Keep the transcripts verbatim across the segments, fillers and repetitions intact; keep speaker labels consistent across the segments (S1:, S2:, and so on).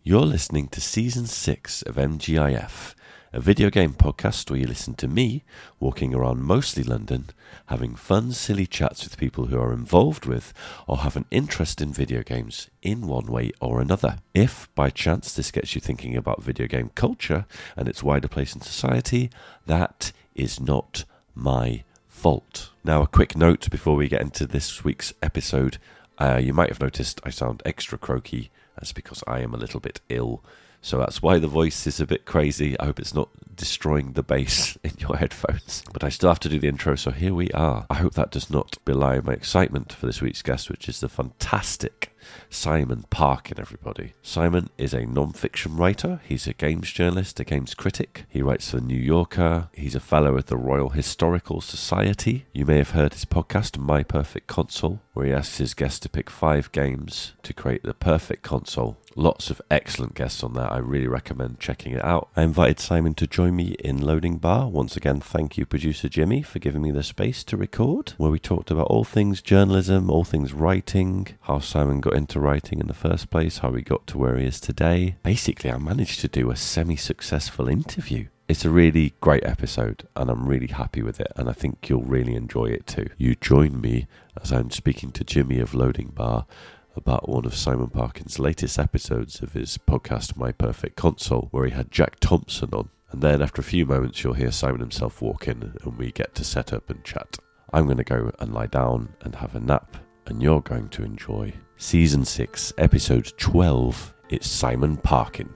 S1: You're listening to Season six of M G I F, a video game podcast where you listen to me, walking around mostly London, having fun, silly chats with people who are involved with or have an interest in video games in one way or another. If, by chance, this gets you thinking about video game culture and its wider place in society, that is not my fault. Now, a quick note before we get into this week's episode. Uh, you might have noticed I sound extra croaky. That's because I am a little bit ill. So that's why the voice is a bit crazy. I hope it's not destroying the bass in your headphones. But I still have to do the intro, so here we are. I hope that does not belie my excitement for this week's guest, which is the fantastic Simon Parkin, everybody. Simon is a non-fiction writer. He's a games journalist, a games critic. He writes for The New Yorker. He's a fellow of the Royal Historical Society. You may have heard his podcast, My Perfect Console, where he asks his guests to pick five games to create the perfect console. Lots of excellent guests on that. I really recommend checking it out. I invited Simon to join me in Loading Bar. Once again, thank you, producer Jimmy, for giving me the space to record, where we talked about all things journalism, all things writing, how Simon got into writing in the first place, how he got to where he is today. Basically, I managed to do a semi-successful interview. It's a really great episode, and I'm really happy with it, and I think you'll really enjoy it too. You join me as I'm speaking to Jimmy of Loading Bar about one of Simon Parkin's latest episodes of his podcast, My Perfect Console, where he had Jack Thompson on. And then after a few moments, you'll hear Simon himself walk in, and we get to set up and chat. I'm going to go and lie down and have a nap, and you're going to enjoy Season six, Episode twelve. It's Simon Parkin.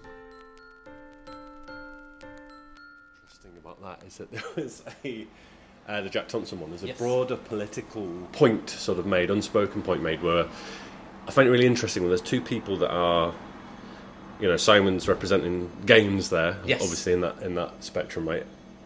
S1: Interesting about that is that there was a... Uh, the Jack Thompson one, there's a yes. broader political point sort of made, unspoken point made, where I find it really interesting when there's two people that are, you know, Simon's representing games there, yes. obviously in that in that spectrum, right?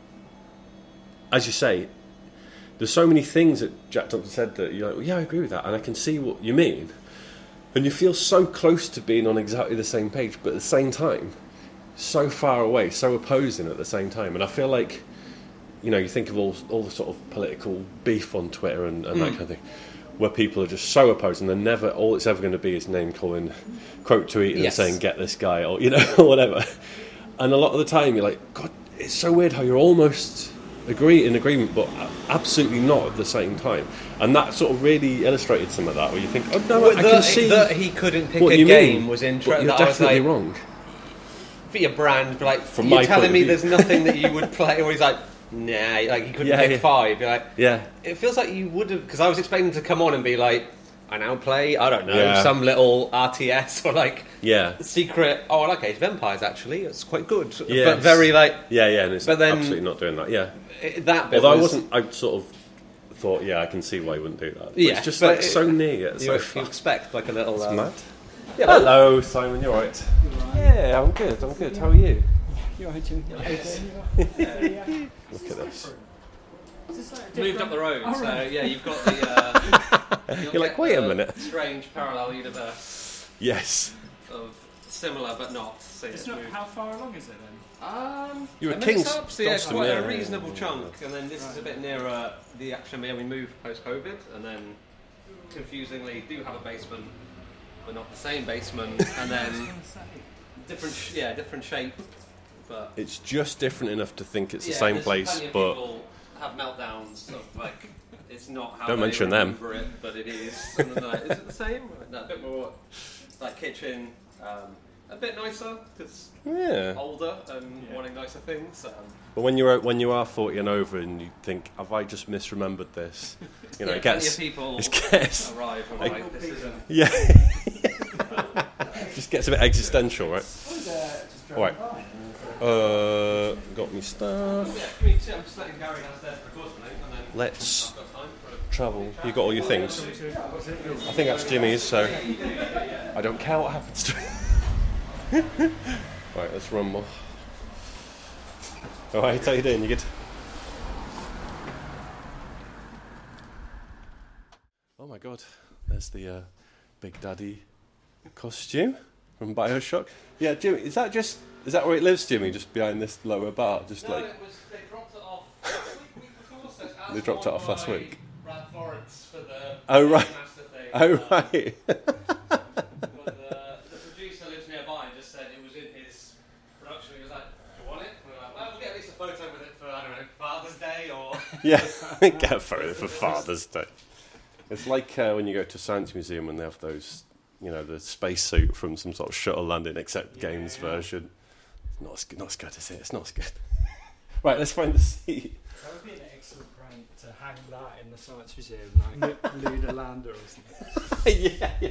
S1: As you say, there's so many things that Jack Thompson said that you're like, well, yeah, I agree with that, and I can see what you mean. And you feel so close to being on exactly the same page, but at the same time, so far away, so opposing at the same time. And I feel like, you know, you think of all all the sort of political beef on Twitter and, and mm. that kind of thing, where people are just so opposed, and they're never, all it's ever going to be is name calling, quote tweeting yes. and saying, get this guy, or, you know, or whatever. And a lot of the time you're like, God, it's so weird how you're almost agree in agreement, but absolutely not at the same time. And that sort of really illustrated some of that, where you think, oh no, well, I
S2: the,
S1: can see
S2: that he couldn't pick a game mean, was interesting.
S1: You're definitely like, wrong.
S2: For your brand, but like,
S1: From
S2: you're
S1: my
S2: telling me there's nothing that you would play, or he's like, nah, like he couldn't
S1: yeah,
S2: pick
S1: yeah.
S2: five. You're like,
S1: yeah.
S2: It feels like you would have, because I was expecting him to come on and be like, I now play, I don't know,
S1: yeah.
S2: some little R T S or like
S1: yeah.
S2: secret. Oh, okay, it's vampires actually. It's quite good,
S1: yes.
S2: but very like
S1: yeah, yeah. And it's
S2: but then,
S1: absolutely not doing that. Yeah,
S2: it, that bit.
S1: Although
S2: was,
S1: I wasn't, I sort of thought, yeah, I can see why he wouldn't do that. But
S2: yeah,
S1: it's just
S2: like
S1: it, so near.
S2: You, so you expect like a little.
S1: It's
S2: uh,
S1: mad.
S2: Yeah,
S1: hello, Simon. You all right?
S3: right?
S1: Yeah, I'm good. I'm good. How are you?
S3: You're right, Jimmy.
S2: Yes.
S1: Look at this.
S2: Like moved up the road, oh, so right. yeah, you've got the. Uh,
S1: You're like, wait a minute.
S2: Strange parallel universe.
S1: Yes.
S2: Of similar but not. So
S3: it's not. How far along is it then?
S2: Um,
S1: You're
S2: a
S1: a King's
S2: up, so yeah, it's quite
S1: yeah,
S2: a reasonable
S1: yeah,
S2: chunk,
S1: yeah.
S2: and then this right. is a bit nearer the action. Yeah, we moved post COVID, and then confusingly do have a basement, but not the same basement, and then different, sh- yeah, different shape. But
S1: it's just different enough to think it's
S2: yeah,
S1: the same place, but
S2: people have meltdowns of like it's not how
S1: don't
S2: they
S1: mention them.
S2: remember it, but it is. Something like, is it the same? No, a bit more like kitchen, um, a bit nicer because
S1: yeah.
S2: older and yeah. wanting nicer things. Um,
S1: but when you're when you are forty and over and you think, have I just misremembered this? You know,
S2: yeah,
S1: it gets
S2: people
S1: it gets
S2: arrive and like, like this isn't.
S1: Yeah. Just gets a bit existential, right? Right. Uh, got me stuff.
S2: Yeah, I'm just letting Gary downstairs for a course, mate, and then
S1: let's travel. You got all your things. I think that's Jimmy's, so I don't care what happens to me. Right, let's rumble. Alright, how you doing? You good? Oh my god, there's the uh, Big Daddy costume from BioShock. Yeah, Jimmy, is that just... Is that where it lives, Jimmy? Just behind this lower bar? Just
S2: no,
S1: like
S2: it was, they dropped it off last week, week before, so
S1: they dropped it off last week.
S2: Brad Florence for the
S1: oh right,
S2: master thing.
S1: oh
S2: um,
S1: right.
S2: But the, the producer lives nearby and just said, it was in his production. He was like, "Do you want it?" And we were like, "Well, we'll get at least a photo with it for I don't know Father's Day or."
S4: Yeah, get a photo for Father's Day. It's like uh, when you go to a science museum and they have those, you know, the spacesuit from some sort of shuttle landing, except
S2: Yeah,
S4: games
S2: yeah.
S4: version. Not as good, not as good as it. It's not as good. Right, let's find the seat.
S3: That would be an excellent prank to hang that in the Science Museum, like Lunar Lander or something.
S4: yeah, yeah.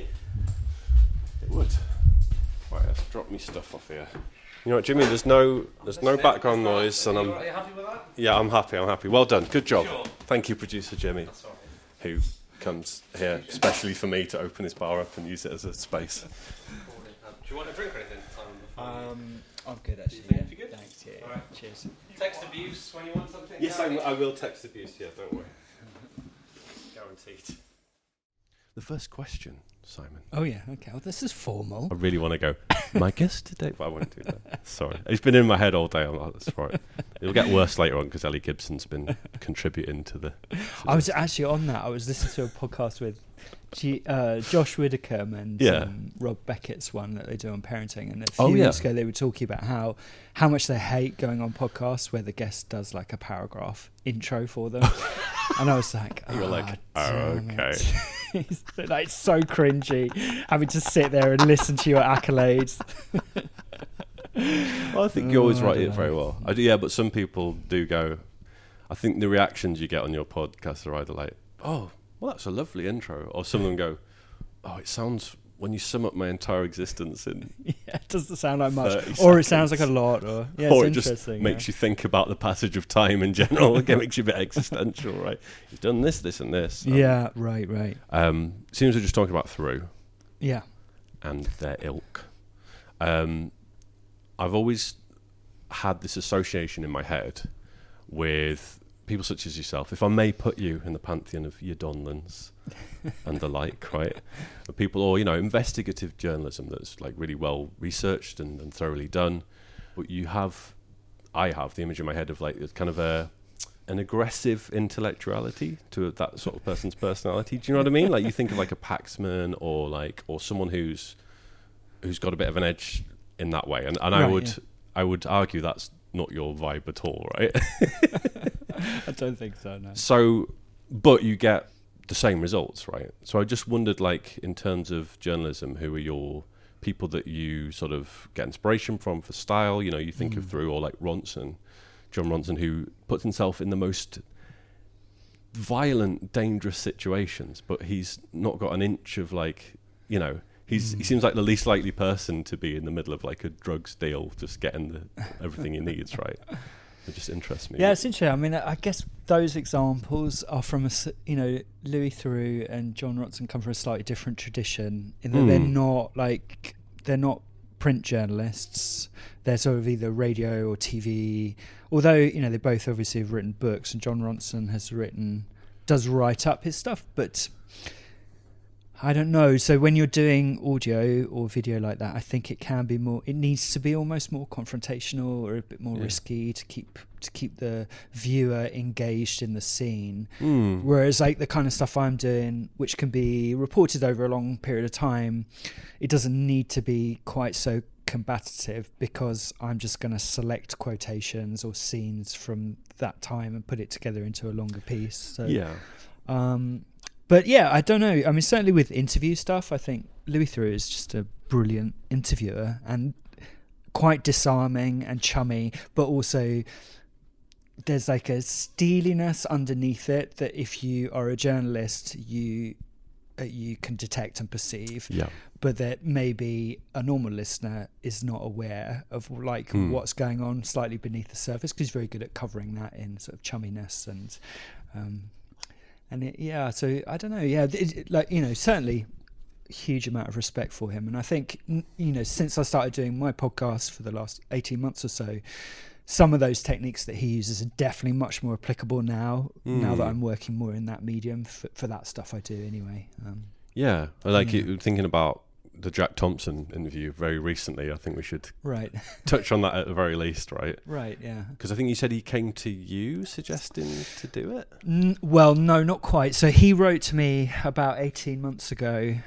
S4: It would. Right, let's drop me stuff off here. You know what, Jimmy? There's no, there's no background noise, and I'm.
S2: Are you happy with that?
S4: Yeah, I'm happy. I'm happy. Well done. Good job.
S2: Sure.
S4: Thank you, producer Jimmy,
S2: That's all right.
S4: who comes here especially for me to open his bar up and use it as a space.
S2: Um, do you want a drink or anything, Simon? before you-
S3: Um, I'm good actually.
S2: You think
S3: yeah.
S2: you're good?
S3: Thanks. Yeah.
S2: All right.
S3: Cheers.
S2: Text abuse when you want something.
S4: Yes,
S2: Gary?
S4: I, I will text abuse. Yeah, don't worry. Guaranteed. The first question, Simon.
S3: Oh yeah. Okay. Well, this is formal.
S4: I really want to go. My guest today, but I won't do that. Sorry, it's been in my head all day. I'm like, that's right. It'll get worse later on because Ellie Gibson's been contributing to the.
S3: I was actually on that. I was listening to a podcast with G, uh, Josh Widdicombe and
S4: Yeah.
S3: um, Rob Beckett's one that they do on parenting. And a few
S4: Oh, yeah.
S3: years ago, they were talking about how how much they hate going on podcasts where the guest does like a paragraph intro for them. And I was like, oh,
S4: You're like, oh,
S3: damn
S4: okay.
S3: it." It's like so cringy having to sit there and listen to your accolades.
S4: Well, I think you always
S3: Oh, I
S4: write
S3: don't
S4: it very
S3: know.
S4: well. I do, yeah, but some people do go. I think the reactions you get on your podcast are either like, "Oh, well, that's a lovely intro," or some of them go, "Oh, it sounds when you sum up my entire existence in,"
S3: Yeah, it doesn't sound like much,
S4: thirty
S3: or it sounds like a
S4: seconds.
S3: lot, or yeah,
S4: or it
S3: it's
S4: just
S3: interesting.
S4: makes
S3: yeah.
S4: you think about the passage of time in general. It makes you a bit existential, right? You've done this, this, and this. Um,
S3: Yeah, right, right.
S4: Um, seems we're just talking about Through
S3: Yeah,
S4: and their ilk. Um, I've always had this association in my head with people such as yourself, if I may put you in the pantheon of your Donlands and the like, right? But people, or, you know, investigative journalism that's like really well researched and, and thoroughly done. But you have, I have the image in my head of like it's kind of a an aggressive intellectuality to that sort of person's personality. Do you know what I mean? Like you think of like a Paxman or like or someone who's who's got a bit of an edge in that way. And and I
S3: Right,
S4: would
S3: yeah.
S4: I would argue that's not your vibe at all, right?
S3: I don't think so. No.
S4: So, but you get the same results, right? So I just wondered, like, in terms of journalism, who are your people that you sort of get inspiration from for style? You know, you think of
S3: Mm.
S4: Through, or like Ronson, John Ronson, who puts himself in the most violent, dangerous situations, but he's not got an inch of like, you know, he's he
S3: Mm.
S4: seems like the least likely person to be in the middle of like a drugs deal, just getting the, everything he needs, right? It just interests me.
S3: Yeah, it's interesting. I mean, I guess those examples are from a, s- you know, Louis Theroux and John Ronson come from a slightly different tradition in that
S4: Mm.
S3: they're not like they're not print journalists. They're sort of either radio or T V. Although you know they both obviously have written books, and John Ronson has written does write up his stuff, but I don't know. So when you're doing audio or video like that, I think it can be more. It needs to be almost more confrontational or a bit more
S4: Yeah.
S3: risky to keep to keep the viewer engaged in the scene.
S4: Mm.
S3: Whereas like the kind of stuff I'm doing, which can be reported over a long period of time, it doesn't need to be quite so combative because I'm just going to select quotations or scenes from that time and put it together into a longer piece. So
S4: Yeah.
S3: um, but yeah, I don't know. I mean, certainly with interview stuff, I think Louis Theroux is just a brilliant interviewer and quite disarming and chummy, but also there's like a steeliness underneath it that if you are a journalist, you uh, you can detect and perceive,
S4: Yeah.
S3: but that maybe a normal listener is not aware of like
S4: Hmm.
S3: what's going on slightly beneath the surface, because he's very good at covering that in sort of chumminess and um and it, yeah so I don't know yeah it, it- like you know certainly huge amount of respect for him, and I think n- you know since I started doing my podcast for the last eighteen months or so, some of those techniques that he uses are definitely much more applicable now now that
S4: Mm.
S3: I'm working more in that medium for, for that stuff I do anyway. um
S4: Yeah. I like
S3: Yeah.
S4: it, thinking about the Jack Thompson interview very recently. I think we should
S3: right
S4: touch on that at the very least, right?
S3: right yeah
S4: Because I think you said he came to you suggesting to do it.
S3: N- well, no, not quite. So he wrote to me about eighteen months ago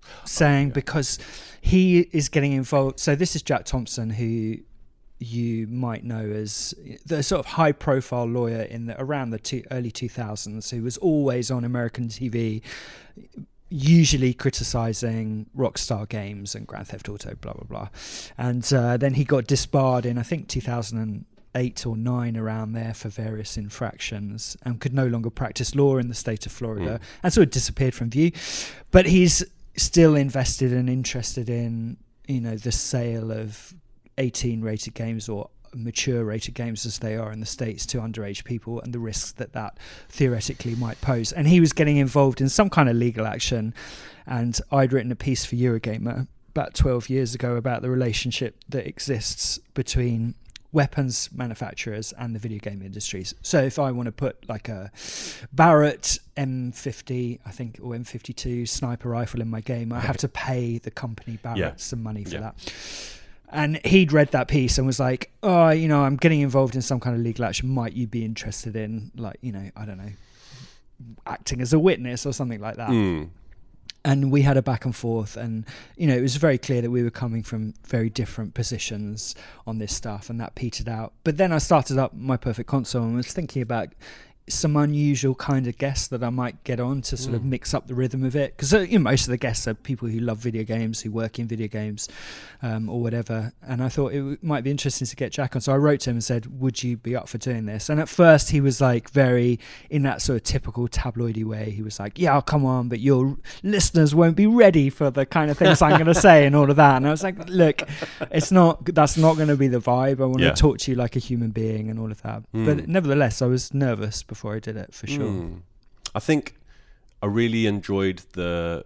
S3: saying
S4: yeah.
S3: because he is getting involved. So this is Jack Thompson, who you might know as the sort of high-profile lawyer in the around the two, early two thousands, who was always on American T V, usually criticizing Rockstar Games and Grand Theft Auto, blah blah blah. And uh, then he got disbarred in I think two thousand eight or nine, around there, for various infractions, and could no longer practice law in the state of Florida, mm. and sort of disappeared from view. But he's still invested and interested in, you know, the sale of eighteen rated games, or mature rated games as they are in the States, to underage people, and the risks that that theoretically might pose. And he was getting involved in some kind of legal action, and I'd written a piece for Eurogamer about twelve years ago about the relationship that exists between weapons manufacturers and the video game industries. So if I want to put like a Barrett M fifty, I think, or M fifty-two sniper rifle in my game, I have to pay the company Barrett
S4: yeah.
S3: some money for
S4: yeah.
S3: that. And he'd read that piece and was like, oh, you know, I'm getting involved in some kind of legal action. Might you be interested in, like, you know, I don't know, acting as a witness or something like that?
S4: Mm.
S3: And we had a back and forth, and, you know, it was very clear that we were coming from very different positions on this stuff, and that petered out. But then I started up My Perfect Console and was thinking about some unusual kind of guests that I might get on to sort mm. of mix up the rhythm of it, because uh, you know, most of the guests are people who love video games, who work in video games, um, or whatever. And I thought it w- might be interesting to get Jack on. So I wrote to him and said, would you be up for doing this? And at first he was like very, in that sort of typical tabloidy way, he was like, yeah, I'll come on, but your listeners won't be ready for the kind of things I'm going to say and all of that. And I was like, look, it's not, that's not going to be the vibe. I want
S4: yeah.
S3: to talk to you like a human being and all of that. Mm. But nevertheless, I was nervous before I did it, for sure.
S4: Mm. I think I really enjoyed the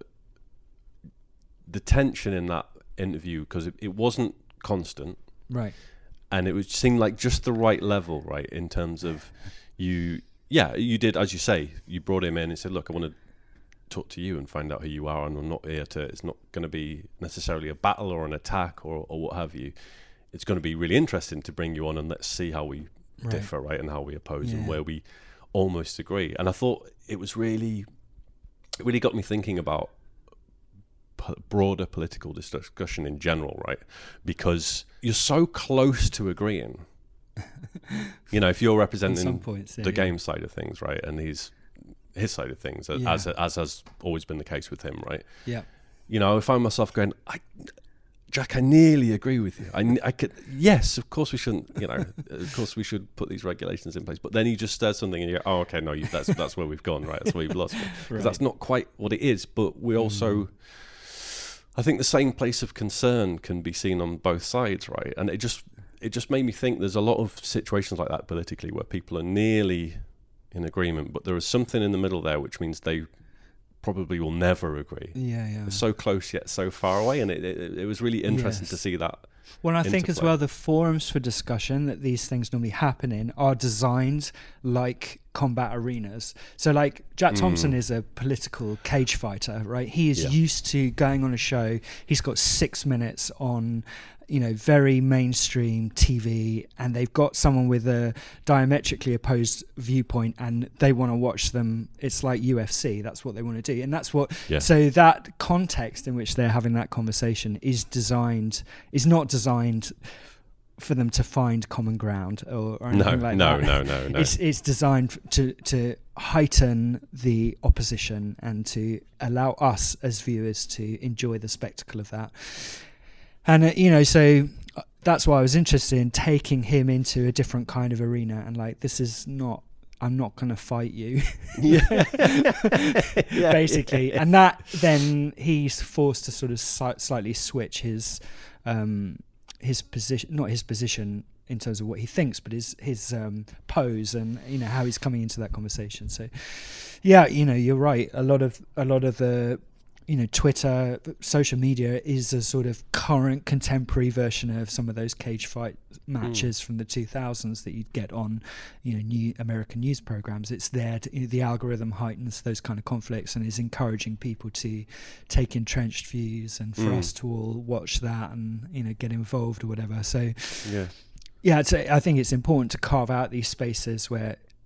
S4: the tension in that interview, because it, it wasn't constant,
S3: right?
S4: And it was seemed like just the right level, right, in terms of you. Yeah, you did, as you say, you brought him in and said, "Look, I want to talk to you and find out who you are, and I'm not here to. It's not going to be necessarily a battle or an attack or or what have you. It's going to be really interesting to bring you on and let's see how we right. differ, right, and how we oppose, yeah. and where we almost agree." And I thought it was really, it really got me thinking about p- broader political discussion in general, right? Because you're so close to agreeing. You know, if you're representing
S3: points, yeah,
S4: the
S3: yeah.
S4: game side of things, right, and he's his side of things,
S3: yeah.
S4: as as has always been the case with him, right?
S3: Yeah.
S4: You know, I find myself going, I. Jack, I nearly agree with you. I, I could, yes, of course we shouldn't, you know, of course we should put these regulations in place. But then he just says something and you go, oh, okay, no, you, that's that's where we've gone, right? That's where you've lost me. Because right. that's not quite what it is. But we also, mm. I think the same place of concern can be seen on both sides, right? And it just it just made me think there's a lot of situations like that politically where people are nearly in agreement, but there is something in the middle there which means they probably will never agree.
S3: Yeah, yeah.
S4: It's so close yet so far away, and it it, it was really interesting
S3: yes.
S4: to see that.
S3: Well, I
S4: interplay.
S3: think as well the forums for discussion that these things normally happen in are designed like combat arenas. So like Jack Thompson mm. is a political cage fighter, right? He is
S4: yeah.
S3: used to going on a show. He's got six minutes on, you know, very mainstream T V, and they've got someone with a diametrically opposed viewpoint and they want to watch them. It's like U F C. That's what they want to do. And that's what,
S4: yeah.
S3: so that context in which they're having that conversation is designed, is not designed for them to find common ground or, or anything
S4: no,
S3: like
S4: no,
S3: that.
S4: No, no, no, no.
S3: It's, it's designed to, to heighten the opposition and to allow us as viewers to enjoy the spectacle of that. And, uh, you know, so that's why I was interested in taking him into a different kind of arena and like, this is not, I'm not going to fight you,
S4: yeah.
S3: basically.
S4: Yeah.
S3: And that then he's forced to sort of si- slightly switch his, um, his position, not his position in terms of what he thinks, but his, his um, pose and, you know, how he's coming into that conversation. So, yeah, you know, you're right. A lot of, a lot of the, you know, Twitter, social media is a sort of current contemporary version of some of those cage fight matches mm. from the two thousands that you'd get on, you know, new American news programs. It's there to, you know, the algorithm heightens those kind of conflicts and is encouraging people to take entrenched views and for mm. us to all watch that and, you know, get involved or whatever. So,
S4: yeah,
S3: yeah, it's, I think it's important to carve out these spaces where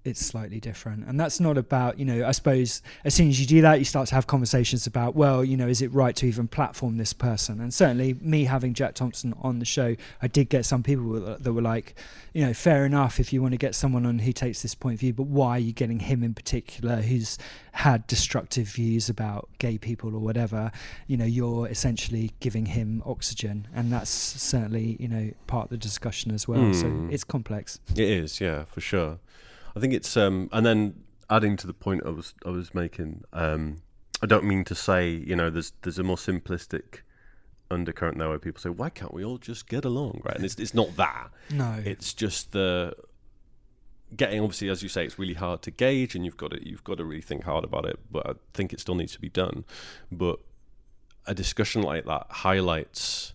S3: it's slightly different. And that's not about, you know, I suppose as soon as you do that, you start to have conversations about, well, you know, is it right to even platform this person? And certainly me having Jack Thompson on the show, I did get some people that were like, you know, fair enough if you want to get someone on who takes this point of view, but why are you getting him in particular who's had destructive views about gay people or whatever? You know, you're essentially giving him oxygen, and that's certainly, you know, part of the discussion as well.
S4: Mm.
S3: So it's complex.
S4: It is, yeah, for sure. I think it's um, and then adding to the point I was I was making. Um, I don't mean to say, you know, there's there's a more simplistic undercurrent there where people say, why can't we all just get along, right? And it's it's not that.
S3: No,
S4: it's just the getting. Obviously, as you say, it's really hard to gauge, and you've got to you've got to really think hard about it. But I think it still needs to be done. But a discussion like that highlights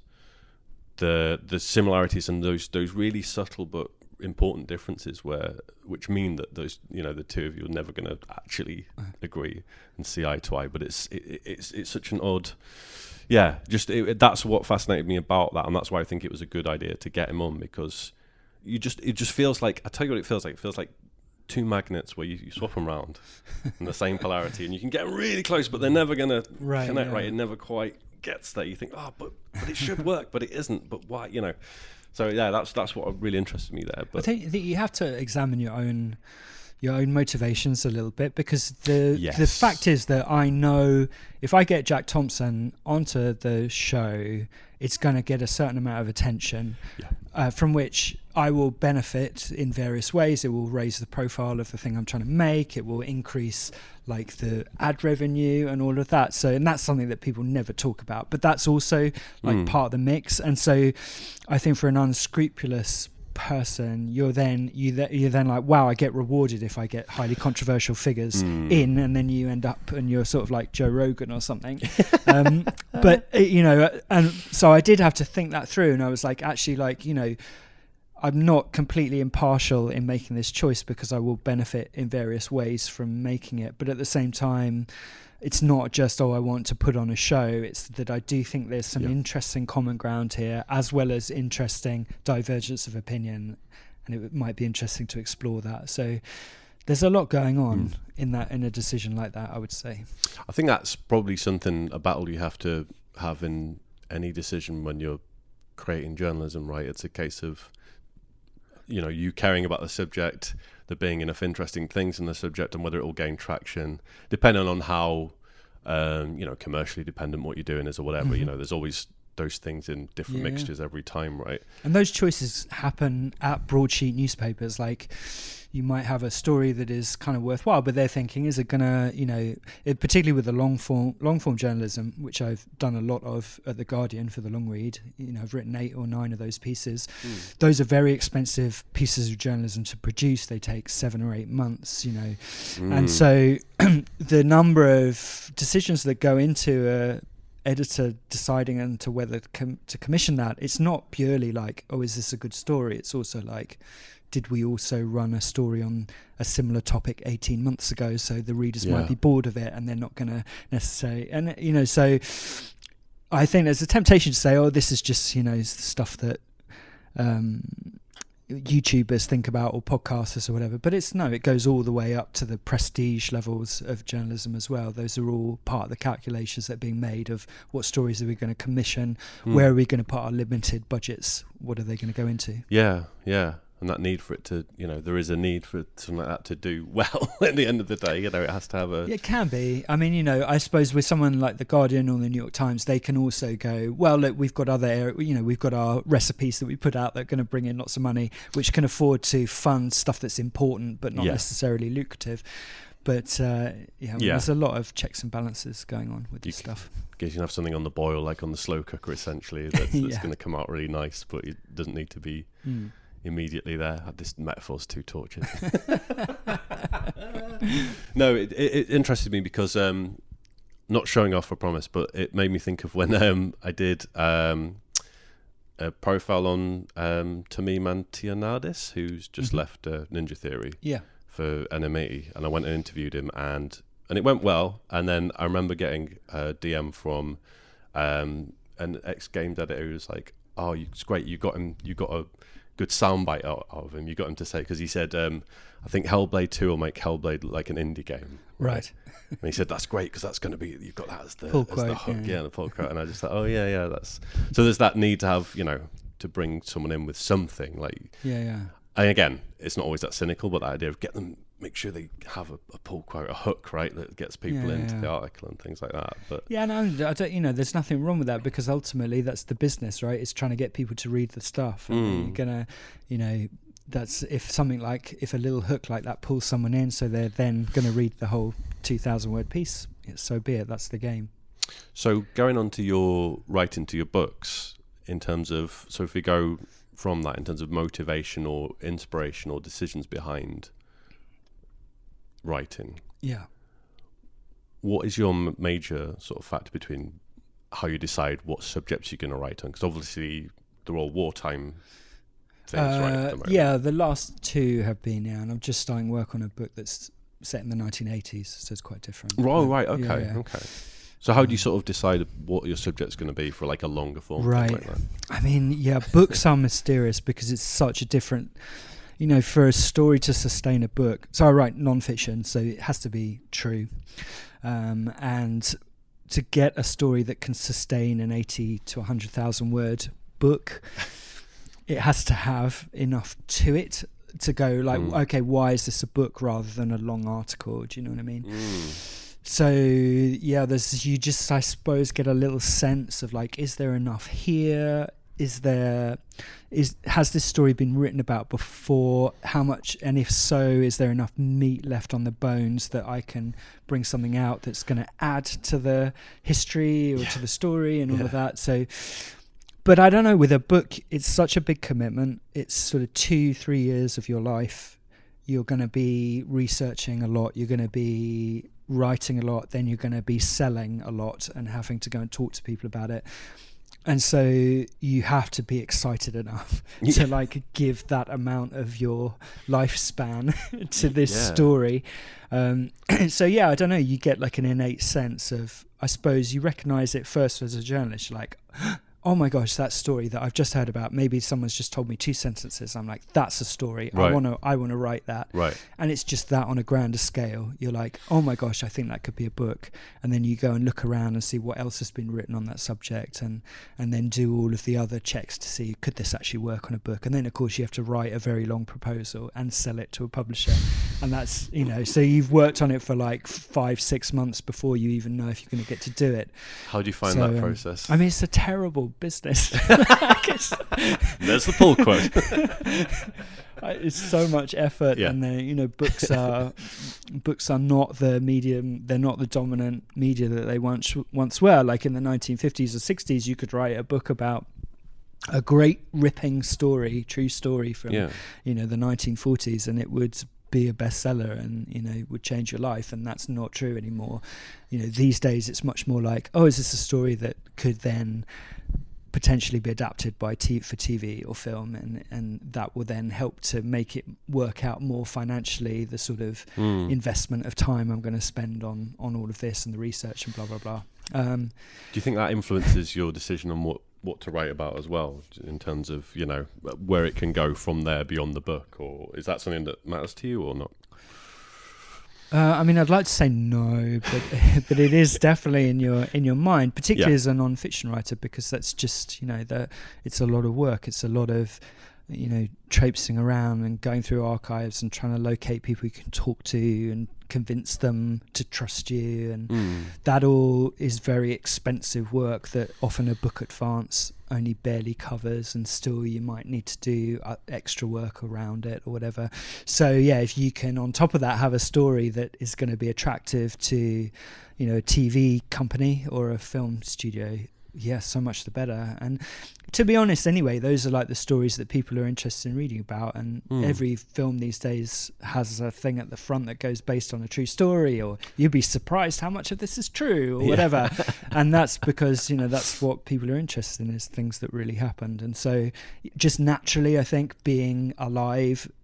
S4: the the similarities and those those really subtle but important differences where which mean that those, you know, the two of you are never going to actually agree and see eye to eye. But it's it, it's it's such an odd, yeah. Just it, that's what fascinated me about that, and that's why I think it was a good idea to get him on, because you just it just feels like, I tell you what it feels like. It feels like two magnets where you, you swap them around in the same polarity, and you can get really close, but they're never going to
S3: right,
S4: connect.
S3: yeah.
S4: Right? It never quite gets there. You think, oh, but but it should work, but it isn't. But why? You know. So yeah, that's that's what really interested me there. But
S3: I think that you have to examine your own your own motivations a little bit, because the
S4: Yes.
S3: the fact is that I know if I get Jack Thompson onto the show, it's going to get a certain amount of attention,
S4: Yeah.
S3: uh, from which I will benefit in various ways. It will raise the profile of the thing I'm trying to make. It will increase like the ad revenue and all of that. So, and that's something that people never talk about, but that's also like
S4: Mm.
S3: part of the mix. And so I think for an unscrupulous person, you're then you th- you're then like, wow, I get rewarded if I get highly controversial figures
S4: Mm.
S3: in, and then you end up and you're sort of like Joe Rogan or something. um, but uh, you know, uh, and so I did have to think that through, and I was like, actually, like, you know, I'm not completely impartial in making this choice because I will benefit in various ways from making it. But at the same time, it's not just, oh, I want to put on a show. It's that I do think there's some
S4: Yeah.
S3: interesting common ground here, as well as interesting divergence of opinion. And it might be interesting to explore that. So there's a lot going on
S4: Mm.
S3: in that, in a decision like that, I would say.
S4: I think that's probably something, a battle you have to have in any decision when you're creating journalism, right? It's a case of, you know, you caring about the subject, there being enough interesting things in the subject, and whether it will gain traction, depending on how, um, you know, commercially dependent what you're doing is or whatever.
S3: Mhm.
S4: You know, there's always those things in different
S3: Yeah.
S4: mixtures every time, right?
S3: And those choices happen at broadsheet newspapers. Like, you might have a story that is kind of worthwhile, but they're thinking, is it going to, you know, it, particularly with the long form, long form journalism, which I've done a lot of at The Guardian for the long read. You know, I've written eight or nine of those pieces.
S4: Mm.
S3: Those are very expensive pieces of journalism to produce. They take seven or eight months, you know.
S4: Mm.
S3: And so the number of decisions that go into a editor deciding into whether to, com- to commission that, it's not purely like, oh, is this a good story? It's also like, did we also run a story on a similar topic eighteen months ago, so the readers
S4: Yeah.
S3: might be bored of it and they're not going to necessarily, and you know, so I think there's a temptation to say, oh, this is just, you know, stuff that um YouTubers think about, or podcasters or whatever, but it's no, it goes all the way up to the prestige levels of journalism as well. Those are all part of the calculations that are being made of what stories are we going to commission,
S4: Mm.
S3: where are we going to put our limited budgets, what are they going to go into.
S4: Yeah, yeah. And that need for it to, you know, there is a need for something like that to do well at the end of the day. You know, it has to have a...
S3: Yeah, it can be. I mean, you know, I suppose with someone like The Guardian or the New York Times, they can also go, well, look, we've got other, you know, we've got our recipes that we put out that are going to bring in lots of money, which can afford to fund stuff that's important but not
S4: Yeah.
S3: necessarily lucrative. But, uh, yeah, I mean,
S4: Yeah.
S3: there's a lot of checks and balances going on with
S4: You
S3: this stuff.
S4: Because you can have something on the boil, like on the slow cooker, essentially, that's, that's
S3: Yeah.
S4: going to come out really nice, but it doesn't need to be
S3: Mm.
S4: immediately there. This metaphor's too tortured. No, it, it, it interested me because, um, not showing off, I promise, but it made me think of when um, I did um, a profile on um, Tamim Antianadis, who's just
S3: Mhm.
S4: left uh, Ninja Theory
S3: Yeah.
S4: for N M E, and I went and interviewed him, and and it went well. And then I remember getting a D M from um, an ex-games editor who was like, "Oh, it's great. You got him. You got a good soundbite out of him. You got him to say," because he said, um, "I think Hellblade two will make Hellblade look like an indie game."
S3: Right.
S4: And he said, "That's great because that's going to be you've got that as the,
S3: Pull
S4: as
S3: quote,
S4: the hook,
S3: yeah.
S4: yeah, the pull quote." And I just thought, "Oh yeah, yeah, that's." So there's that need to have you know to bring someone in with something like.
S3: Yeah, yeah.
S4: And again, it's not always that cynical, but the idea of get them, make sure they have a, a pull quote, a hook, right, that gets people
S3: Yeah,
S4: into
S3: yeah.
S4: the article and things like that. But
S3: Yeah, no, I don't. You know, there's nothing wrong with that because ultimately that's the business, right? It's trying to get people to read the stuff. And
S4: Mm.
S3: you're gonna, you know, that's if something like if a little hook like that pulls someone in, so they're then going to read the whole two thousand word piece. So be it. That's the game.
S4: So going on to your writing to your books, in terms of, so if we go from that in terms of motivation or inspiration or decisions behind writing,
S3: Yeah.
S4: what is your m- major sort of factor between how you decide what subjects you're going to write on? Because obviously they're all wartime things, right? At
S3: Uh,
S4: the moment.
S3: yeah, the last two have been, yeah, and I'm just starting work on a book that's set in the nineteen eighties, so it's quite different.
S4: Oh,
S3: Yeah,
S4: right.
S3: yeah,
S4: Okay.
S3: yeah.
S4: Okay. So how do you sort of decide what your subject's going to be for like a longer form
S3: Right.
S4: thing like that?
S3: I mean, yeah, books are mysterious because it's such a different, you know, for a story to sustain a book. So I write non-fiction, so it has to be true. Um, and to get a story that can sustain an eighty to one hundred thousand word book, it has to have enough to it to go like,
S4: Mm.
S3: okay, why is this a book rather than a long article? Do you know what I mean?
S4: Mm.
S3: So yeah, there's you just I suppose get a little sense of like, is there enough here? Is there is has this story been written about before? How much, and if so, is there enough meat left on the bones that I can bring something out that's going to add to the history or
S4: Yeah.
S3: to the story and all
S4: Yeah.
S3: of that? So, but I don't know. With a book, it's such a big commitment. It's sort of two, three years of your life. You're going to be researching a lot. You're going to be writing a lot, then you're going to be selling a lot and having to go and talk to people about it, and so you have to be excited enough
S4: Yeah.
S3: to like give that amount of your lifespan to this
S4: Yeah.
S3: story. Um, so yeah, I don't know, you get like an innate sense of, I suppose you recognize it first as a journalist. You're like, oh my gosh, that story that I've just heard about, maybe someone's just told me two sentences, I'm like, that's a story.
S4: Right.
S3: I want to I want to write that.
S4: Right.
S3: And it's just that on a grander scale. You're like, oh my gosh, I think that could be a book. And then you go and look around and see what else has been written on that subject, and and then do all of the other checks to see, could this actually work on a book? And then of course you have to write a very long proposal and sell it to a publisher. And that's, you know, so you've worked on it for like five, six months before you even know if you're going to get to do it.
S4: How do you find
S3: So,
S4: that
S3: um,
S4: process?
S3: I mean, it's a terrible business.
S4: There's the pull quote.
S3: It's so much effort,
S4: Yeah.
S3: and they, you know, books are books are not the medium. They're not the dominant media that they once once were. Like in the nineteen fifties or sixties, you could write a book about a great ripping story, true story from
S4: Yeah.
S3: you know the nineteen forties, and it would be a bestseller, and you know would change your life. And that's not true anymore. You know, these days it's much more like, oh, is this a story that could then potentially be adapted by t- for T V or film, and and that will then help to make it work out more financially, the sort of
S4: Mm.
S3: investment of time I'm going to spend on on all of this and the research and blah blah blah. Um,
S4: Do you think that influences your decision on what, what to write about as well, in terms of, you know, where it can go from there beyond the book? Or is that something that matters to you or not?
S3: Uh, I mean, I'd like to say no, but but it is definitely in your in your mind, particularly
S4: Yeah.
S3: as a non-fiction writer, because that's just, you know, the it's a lot of work. It's a lot of, you know, traipsing around and going through archives and trying to locate people you can talk to and convince them to trust you, and
S4: Mm.
S3: that all is very expensive work that often a book advance only barely covers, and still you might need to do uh, extra work around it or whatever. So yeah, if you can on top of that have a story that is going to be attractive to, you know, a T V company or a film studio, yeah, so much the better. And to be honest, anyway, those are like the stories that people are interested in reading about, and
S4: Mm.
S3: every film these days has a thing at the front that goes based on a true story, or you'd be surprised how much of this is true, or
S4: Yeah.
S3: whatever. And that's because, you know, that's what people are interested in, is things that really happened. And so just naturally, I think being alive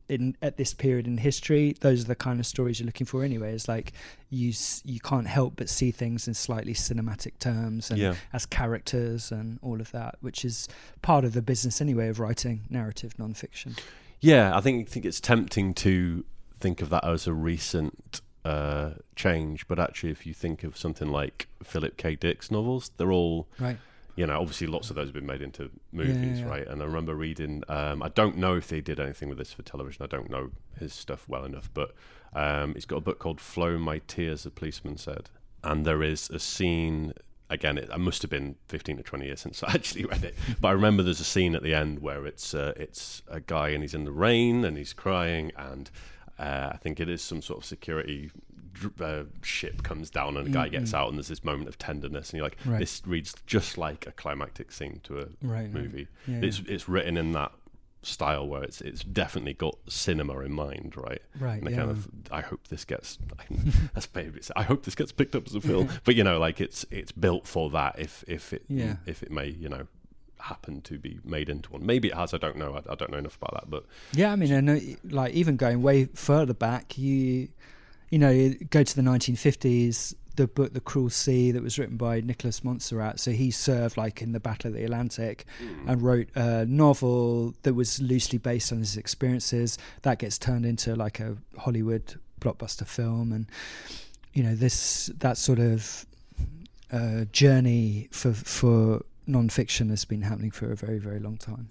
S3: in at this period in history, those are the kind of stories you're looking for anyway. It's like you s- you can't help but see things in slightly cinematic terms and
S4: Yeah.
S3: as characters and all of that, which is part of the business anyway of writing narrative nonfiction.
S4: Yeah, I think think it's tempting to think of that as a recent uh, change, but actually, if you think of something like Philip K. Dick's novels, they're all,
S3: Right.
S4: you know, obviously lots of those have been made into
S3: Yeah,
S4: movies,
S3: yeah, yeah.
S4: right? And I remember reading, um, I don't know if they did anything with this for television. I don't know his stuff well enough, but um, he's got a book called Flow My Tears, a Policeman Said. And there is a scene, again, it, it must have been fifteen to twenty years since I actually read it, but I remember there's a scene at the end where it's uh, it's a guy and he's in the rain and he's crying, and uh, I think it is some sort of security dr- uh, ship comes down and a guy gets out, and there's this moment of tenderness, and you're like,
S3: Right.
S4: this reads just like a climactic scene to a
S3: Right,
S4: movie.
S3: right. Yeah,
S4: it's it's written in that style where it's it's definitely got cinema in mind, right?
S3: Right,
S4: And I
S3: yeah.
S4: kind of, I hope this gets, that's maybe it's, I hope this gets picked up as a film, but you know, like it's it's built for that. If if it
S3: Yeah.
S4: if it may, you know, happen to be made into one, maybe it has. I don't know. I, I don't know enough about that, but
S3: Yeah, I mean, I know, like even going way further back, you, you know, you go to the nineteen fifties. The book *The Cruel Sea* that was written by Nicholas Montserrat. So he served like in the Battle of the Atlantic, and wrote a novel that was loosely based on his experiences. That gets turned into like a Hollywood blockbuster film, and you know this that sort of uh, journey for for non-fiction has been happening for a very very long time.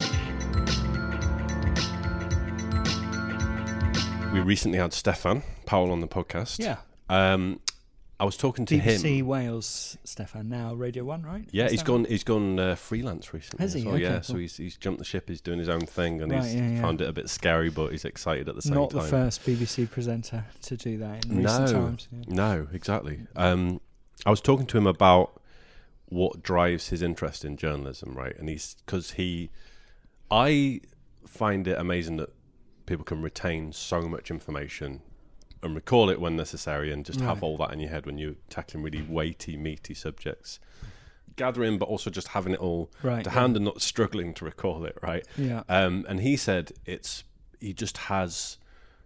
S4: we recently had Stefan Powell on the podcast.
S3: Yeah.
S4: Um, I was talking to
S3: B B C
S4: him.
S3: Wales, Stefan, now Radio One, right?
S4: Yeah,
S3: Is
S4: he's
S3: that
S4: gone.
S3: right?
S4: He's gone uh, freelance recently.
S3: Has he?
S4: as well,
S3: Okay,
S4: yeah,
S3: cool.
S4: so he's he's jumped the ship. He's doing his own thing, and
S3: Right,
S4: he's
S3: yeah, yeah.
S4: found it a bit scary, but he's excited at the same
S3: Not
S4: time.
S3: the first B B C presenter to do that in
S4: No,
S3: recent times. Yeah.
S4: no, exactly. Um, I was talking to him about what drives his interest in journalism, right? And he's because he, I find it amazing that people can retain so much information and recall it when necessary, and just have
S3: Right.
S4: all that in your head when you're tackling really weighty, meaty subjects. Gathering, but also just having it all
S3: Right,
S4: to
S3: yeah.
S4: hand and not struggling to recall it, right?
S3: Yeah.
S4: Um, and he said it's he just has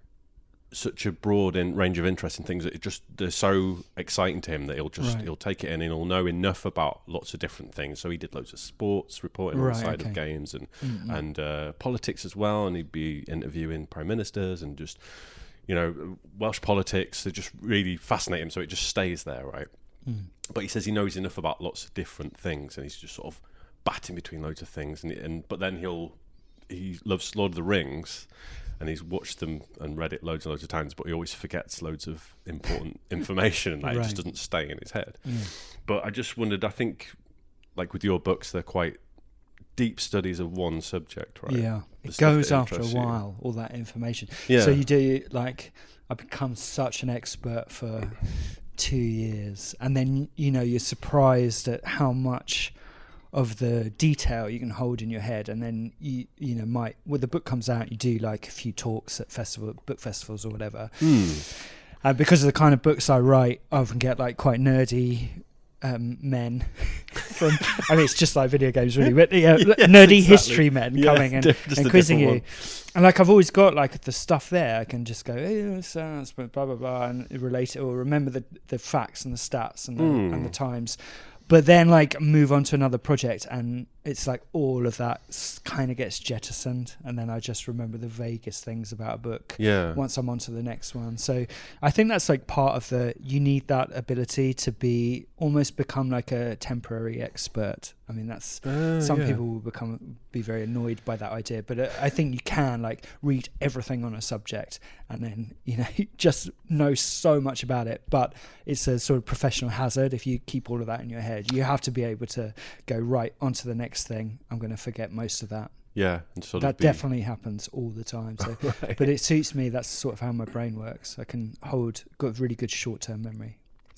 S4: such a broad in, range of interest in things that it just they're so exciting to him that he'll just
S3: Right.
S4: he'll take it in and he'll know enough about lots of different things. So he did loads of sports reporting on
S3: Right,
S4: the side
S3: okay.
S4: of games and and uh, politics as well, and he'd be interviewing prime ministers and just you know Welsh politics. They just really fascinate him, so it just stays there, right? But he says he knows enough about lots of different things, and he's just sort of batting between loads of things. And, and but then he'll he loves Lord of the Rings, and he's watched them and read it loads and loads of times. But he always forgets loads of important information, and like, it just
S3: Right.
S4: doesn't stay in his head. But I just wondered. I think, like with your books, they're quite deep studies of one subject, right?
S3: Yeah,
S4: The
S3: it
S4: stuff
S3: goes
S4: that
S3: after a
S4: interests you.
S3: while, all that information.
S4: Yeah.
S3: So you do, like, I become such an expert for two years. And then, you know, you're surprised at how much of the detail you can hold in your head. And then, you you know, might, when the book comes out, you do, like, a few talks at festival, book festivals or whatever.
S4: Hmm.
S3: And because of the kind of books I write, I often get, like, quite nerdy um, men from, I mean, it's just like video games, really, but yeah,
S4: Yes,
S3: nerdy
S4: exactly.
S3: history men
S4: Yeah,
S3: coming and,
S4: diff- just
S3: and
S4: a
S3: quizzing you.
S4: different
S3: And like I've always got like the stuff there, I can just go, oh, so that's blah blah blah, and relate it or remember the the facts and the stats and the,
S4: Mm.
S3: and the times. But then like move on to another project, and it's like all of that kind of gets jettisoned, and then I just remember the vaguest things about a book.
S4: Yeah.
S3: Once I'm on to the next one. So I think that's like part of the, you need that ability to be almost become like a temporary expert. I mean, that's,
S4: Uh,
S3: some
S4: yeah.
S3: people will become, be very annoyed by that idea, but uh, I think you can like read everything on a subject and then, you know, just know so much about it. But it's a sort of professional hazard if you keep all of that in your head. You have to be able to go right onto the next thing. I'm going to forget most of that.
S4: Yeah, and sort
S3: That
S4: of be,
S3: definitely happens all the time. So,
S4: Right.
S3: but it suits me. That's sort of how my brain works. I can hold got really good short-term memory.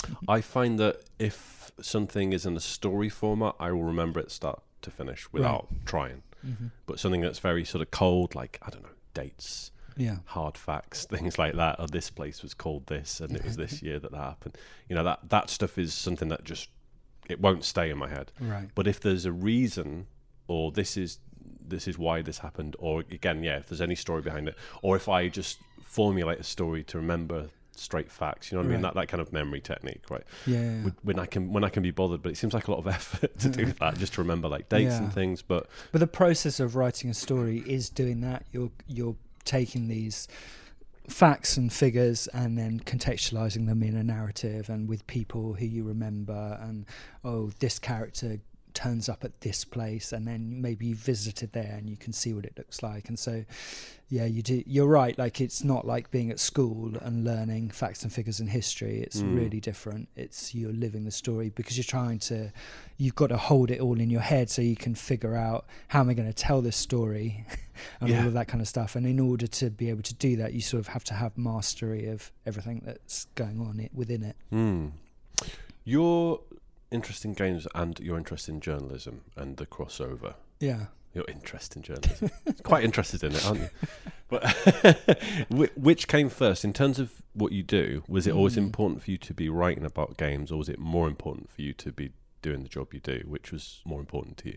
S4: I find that if something is in a story format, I will remember it start to finish without trying.
S3: Mm-hmm.
S4: But something that's very sort of cold, like, I don't know, dates,
S3: Yeah.
S4: hard facts, things like that. Or this place was called this, and it was this year that that happened. You know, that, that stuff is something that just, it won't stay in my head.
S3: Right.
S4: But if there's a reason, or this is this is why this happened, or again, yeah, if there's any story behind it, or if I just formulate a story to remember straight facts, you know what I mean?
S3: Right.
S4: That that kind of memory technique, right?
S3: Yeah.
S4: When- When I can when I can be bothered, but it seems like a lot of effort to do that, just to remember like dates
S3: Yeah.
S4: and things. But
S3: But the process of writing a story is doing that. You're you're taking these facts and figures and then contextualizing them in a narrative and with people who you remember, and oh, this character turns up at this place, and then maybe you visited there and you can see what it looks like. And so yeah, you do you're right, like it's not like being at school and learning facts and figures and history. It's
S4: Mm.
S3: really different. It's you're living the story, because you're trying to you've got to hold it all in your head so you can figure out, how am I going to tell this story and
S4: Yeah.
S3: all of that kind of stuff. And in order to be able to do that, you sort of have to have mastery of everything that's going on it within it.
S4: mm. Your interest in games and your interest in journalism and the crossover.
S3: Yeah.
S4: Your interest in journalism. Quite interested in it, aren't you? But whi- which came first in terms of what you do? Was it always
S3: Mm.
S4: important for you to be writing about games, or was it more important for you to be doing the job you do? Which was more important to you?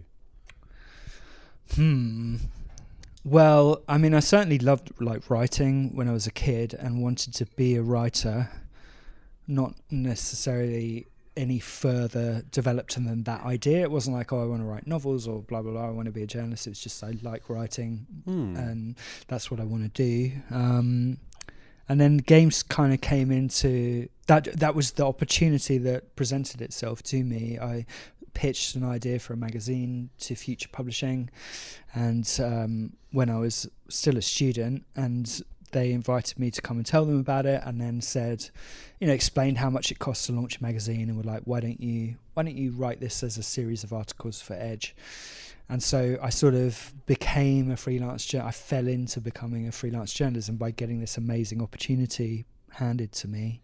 S3: Hmm. Well, I mean, I certainly loved like writing when I was a kid and wanted to be a writer, not necessarily any further developed than that idea. It wasn't like, oh, I want to write novels or blah, blah, blah. I want to be a journalist. It's just I like writing
S4: Hmm.
S3: and that's what I want to do. Um, and then games kind of came into that. That was the opportunity that presented itself to me. I pitched an idea for a magazine to Future Publishing, and um, when I was still a student, and they invited me to come and tell them about it, and then said, you know, explained how much it costs to launch a magazine, and were like, why don't you why don't you write this as a series of articles for Edge? And so I sort of became a freelance jour- I fell into becoming a freelance journalist by getting this amazing opportunity handed to me.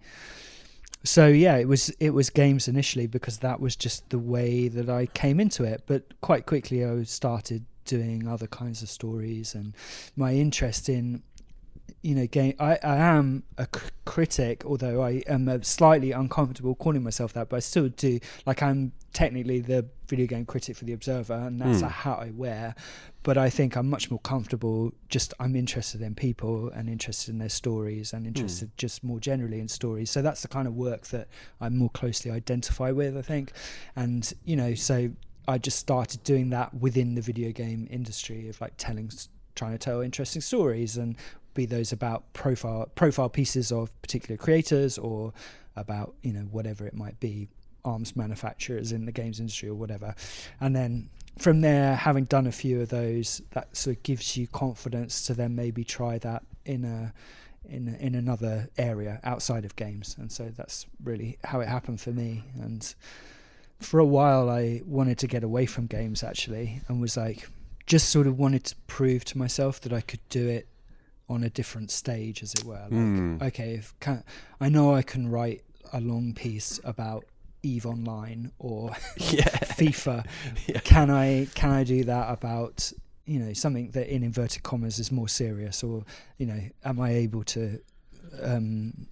S3: So yeah, it was it was games initially, because that was just the way that I came into it. But quite quickly I started doing other kinds of stories, and my interest in, you know, game. I, I am a c- critic, although I am uh, slightly uncomfortable calling myself that, but I still do. Like, I'm technically the video game critic for The Observer, and that's
S4: Mm.
S3: a hat I wear. But I think I'm much more comfortable. Just I'm interested in people and interested in their stories and interested just more generally in stories. So that's the kind of work that I more closely identify with, I think. And you know, so I just started doing that within the video game industry of like telling, s- trying to tell interesting stories, and be those about profile profile pieces of particular creators, or about, you know, whatever it might be, arms manufacturers in the games industry or whatever. And then from there, having done a few of those, that sort of gives you confidence to then maybe try that in a in a, in another area outside of games. And so that's really how it happened for me. And for a while I wanted to get away from games, actually, and was like, just sort of wanted to prove to myself that I could do it on a different stage, as it were. Like,
S4: Mm.
S3: okay, if can, I know I can write a long piece about EVE Online or
S4: Yeah.
S3: FIFA.
S4: Yeah.
S3: Can I can I do that about, you know, something that in inverted commas is more serious? Or, you know, am I able to um,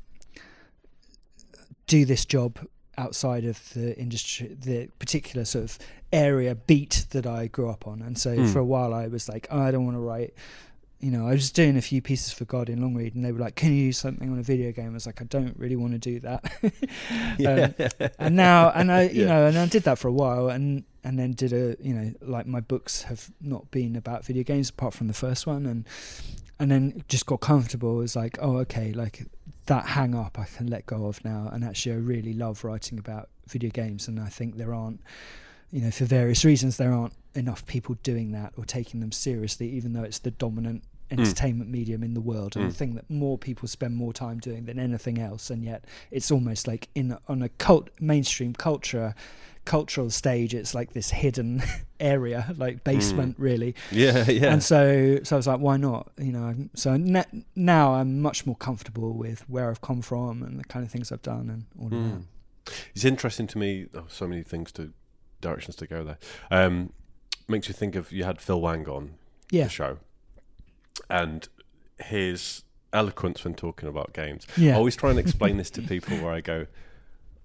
S3: do this job outside of the industry, the particular sort of area beat that I grew up on? And so
S4: Mm.
S3: for a while I was like, oh, I don't want to write. You know, I was doing a few pieces for Guardian Long Read, and they were like, can you use something on a video game? I was like, I don't really want to do that. um, and now, and I, you
S4: Yeah.
S3: know, and I did that for a while, and and then did a, you know, like my books have not been about video games apart from the first one, and and then just got comfortable. It was like, oh, okay, like that hang up I can let go of now. And actually, I really love writing about video games, and I think there aren't, you know, for various reasons, there aren't enough people doing that or taking them seriously, even though it's the dominant entertainment medium in the world, and
S4: Mm.
S3: the thing that more people spend more time doing than anything else. And yet it's almost like in on a cult mainstream culture cultural stage, it's like this hidden area, like basement, really.
S4: Yeah, yeah.
S3: And so so I was like, why not, you know? So ne- now I'm much more comfortable with where I've come from and the kind of things I've done and all of
S4: Mm.
S3: that.
S4: It's interesting to me. Oh, so many things to directions to go there. Um, makes you think of, you had Phil Wang on
S3: Yeah.
S4: the show, and his eloquence when talking about games.
S3: Yeah.
S4: I always try and explain this to people where I go,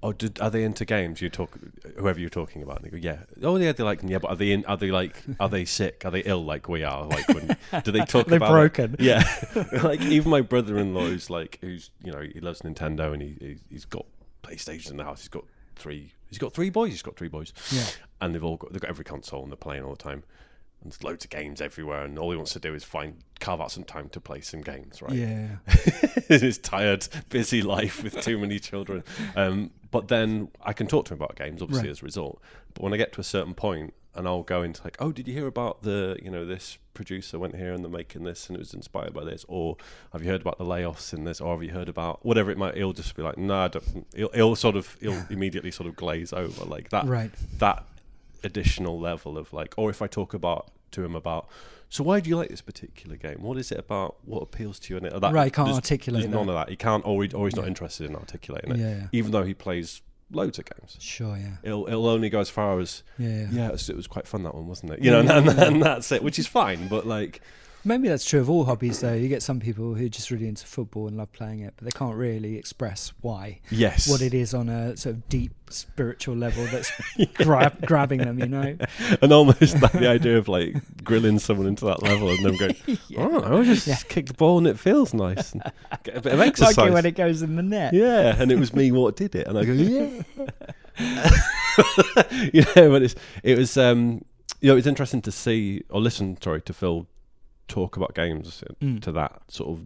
S4: oh, did, are they into games? You talk, whoever you're talking about, and they go, yeah. Oh, yeah, they like them. Yeah, but are they in, are they like, are they sick? Are they ill like we are? Like, when, do they talk
S3: They're
S4: about
S3: broken.
S4: It? Yeah. Like, even my brother-in-law who's like, who's, you know, he loves Nintendo and he, he he's got PlayStation in the house. He's got three, he's got three boys. He's got three boys.
S3: Yeah.
S4: And they've all got, they've got every console and they're playing all the time. And there's loads of games everywhere, and all he wants to do is find carve out some time to play some games, right?
S3: Yeah.
S4: His tired, busy life with too many children. Um, but then I can talk to him about games, obviously,
S3: Right.
S4: as a result. But when I get to a certain point, and I'll go into like, oh, did you hear about the, you know, this producer went here and they're making this and it was inspired by this, or have you heard about the layoffs in this, or have you heard about whatever it might? He'll just be like, no, nah, I don't. He'll, he'll sort of, he'll immediately sort of glaze over like that.
S3: Right.
S4: That additional level of like, or if I talk about to him about, so why do you like this particular game? What is it about? What appeals to you in it? That,
S3: Right, can't
S4: there's,
S3: articulate
S4: There's none
S3: that.
S4: of that. He can't, or, he, or he's not
S3: Yeah.
S4: interested in articulating it.
S3: Yeah, yeah.
S4: Even though he plays loads of games,
S3: Sure, yeah.
S4: it'll it'll only go as far as
S3: Yeah, yeah.
S4: yeah, it was, it was quite fun, that one, wasn't it? You know, and, and, and that's it, which is fine. But like,
S3: Maybe that's true of all hobbies, though. You get some people who are just really into football and love playing it, but they can't really express why.
S4: yes,
S3: What it is on a sort of deep spiritual level that's gra- grabbing them, you know?
S4: and almost like the idea of like grilling someone into that level and them going, oh, I just
S3: Yeah.
S4: kick the ball and it feels nice and get a bit of exercise.
S3: Like it when it goes in the net.
S4: Yeah, and it was me what did it, and I go, yeah. You know, but it's it was um, you know, it's interesting to see or listen, sorry, to Phil talk about games
S3: Mm.
S4: to that sort of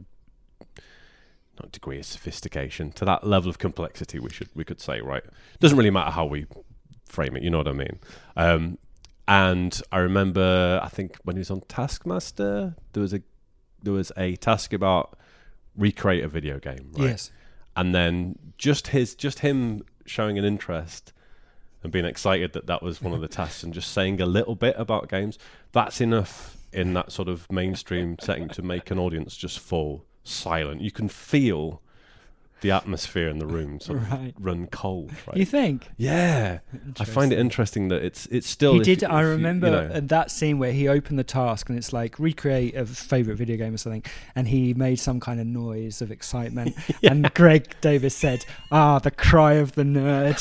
S4: not degree of sophistication, to that level of complexity. We should we could say, right? Doesn't really matter how we frame it. You know what I mean? Um, and I remember, I think when he was on Taskmaster, there was a there was a task about recreate a video game, right?
S3: Yes.
S4: And then just his, just him showing an interest and being excited that that was one of the tasks, and just saying a little bit about games. That's enough in that sort of mainstream setting to make an audience just fall silent. You can feel the atmosphere in the room sort of
S3: Right.
S4: run cold. Right?
S3: You think?
S4: Yeah, I find it interesting that it's it's still.
S3: He
S4: if
S3: did.
S4: you-
S3: I
S4: if you-
S3: remember
S4: you know,
S3: at that scene where he opened the task, and it's like recreate a favorite video game or something, and he made some kind of noise of excitement, and Greg Davis said, "Ah, the cry of the nerd."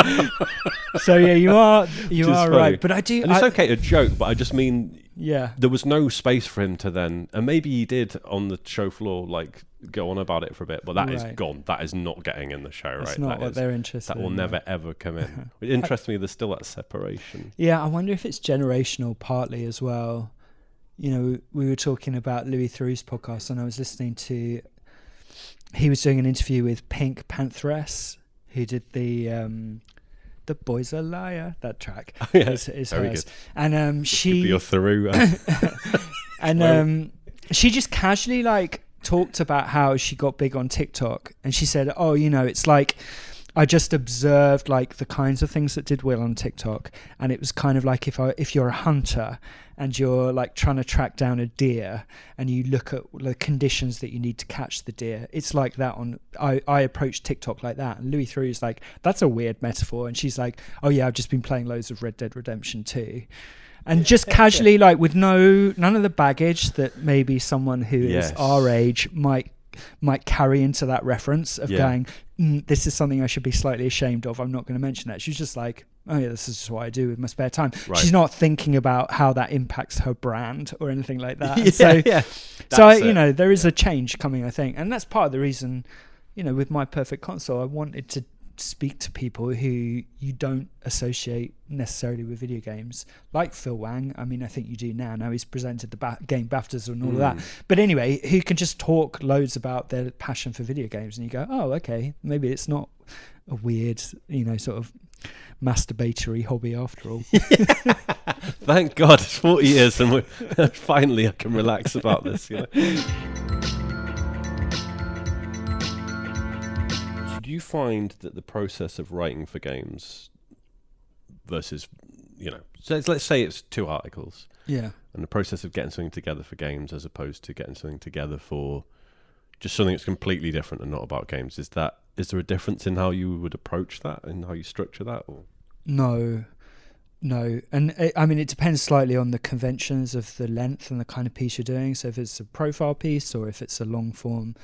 S3: So yeah, you are you
S4: Which is
S3: are
S4: funny.
S3: right, but I do.
S4: and it's
S3: I,
S4: okay to joke, but I just mean
S3: Yeah,
S4: there was no space for him to then, and maybe he did on the show floor, like go on about it for a bit, but that is
S3: Right.
S4: gone. That is not getting in the show,
S3: it's
S4: right?
S3: not
S4: That
S3: what
S4: is-
S3: they're interested
S4: that will
S3: in.
S4: never ever come in. It interests me. There's still that separation.
S3: Yeah, I wonder if it's generational partly as well. You know, we were talking about Louis Theroux's podcast, and I was listening to. He was doing an interview with Pink Pantheress, who did the um, "The Boy's a Liar" that track.
S4: Yeah,
S3: is, is
S4: very
S3: hers.
S4: good.
S3: And um,
S4: Could
S3: she
S4: be your through. uh,
S3: and
S4: Well-
S3: um, she just casually like talked about how she got big on TikTok, and she said, "Oh, you know, it's like I just observed like the kinds of things that did well on TikTok, and it was kind of like if I if you're a hunter and you're like trying to track down a deer, and you look at the conditions that you need to catch the deer. It's like that on. I I approach TikTok like that." And Louis Theroux is like, "That's a weird metaphor," and she's like, "Oh yeah, I've just been playing loads of Red Dead Redemption two." And just casually, like with no none of the baggage that maybe someone who
S4: Yes.
S3: is our age might might carry into that reference of
S4: Yeah.
S3: going, mm, this is something I should be slightly ashamed of. I'm not going to mention that. She's just like, oh yeah, this is just what I do with my spare time.
S4: Right.
S3: She's not thinking about how that impacts her brand or anything like that.
S4: yeah,
S3: And so,
S4: yeah.
S3: so I,
S4: That's
S3: you
S4: it.
S3: know, there is a change coming, I think, and that's part of the reason. You know, with My Perfect Console, I wanted to speak to people who you don't associate necessarily with video games, like Phil Wang. I mean, I think you do now. Now he's presented the ba- game BAFTAs and all of that.
S4: Mm.
S3: But anyway, who can just talk loads about their passion for video games, and you go, oh, okay, maybe it's not a weird, you know, sort of masturbatory hobby after all.
S4: Thank God, it's forty years, and we're, finally I can relax about this. You know. Do you find that the process of writing for games versus, you know, so let's, let's say it's two articles,
S3: Yeah.
S4: and the process of getting something together for games as opposed to getting something together for just something that's completely different and not about games, is that is there a difference in how you would approach that and how you structure that? Or?
S3: No, no. And it, I mean, it depends slightly on the conventions of the length and the kind of piece you're doing. So if it's a profile piece or if it's a long form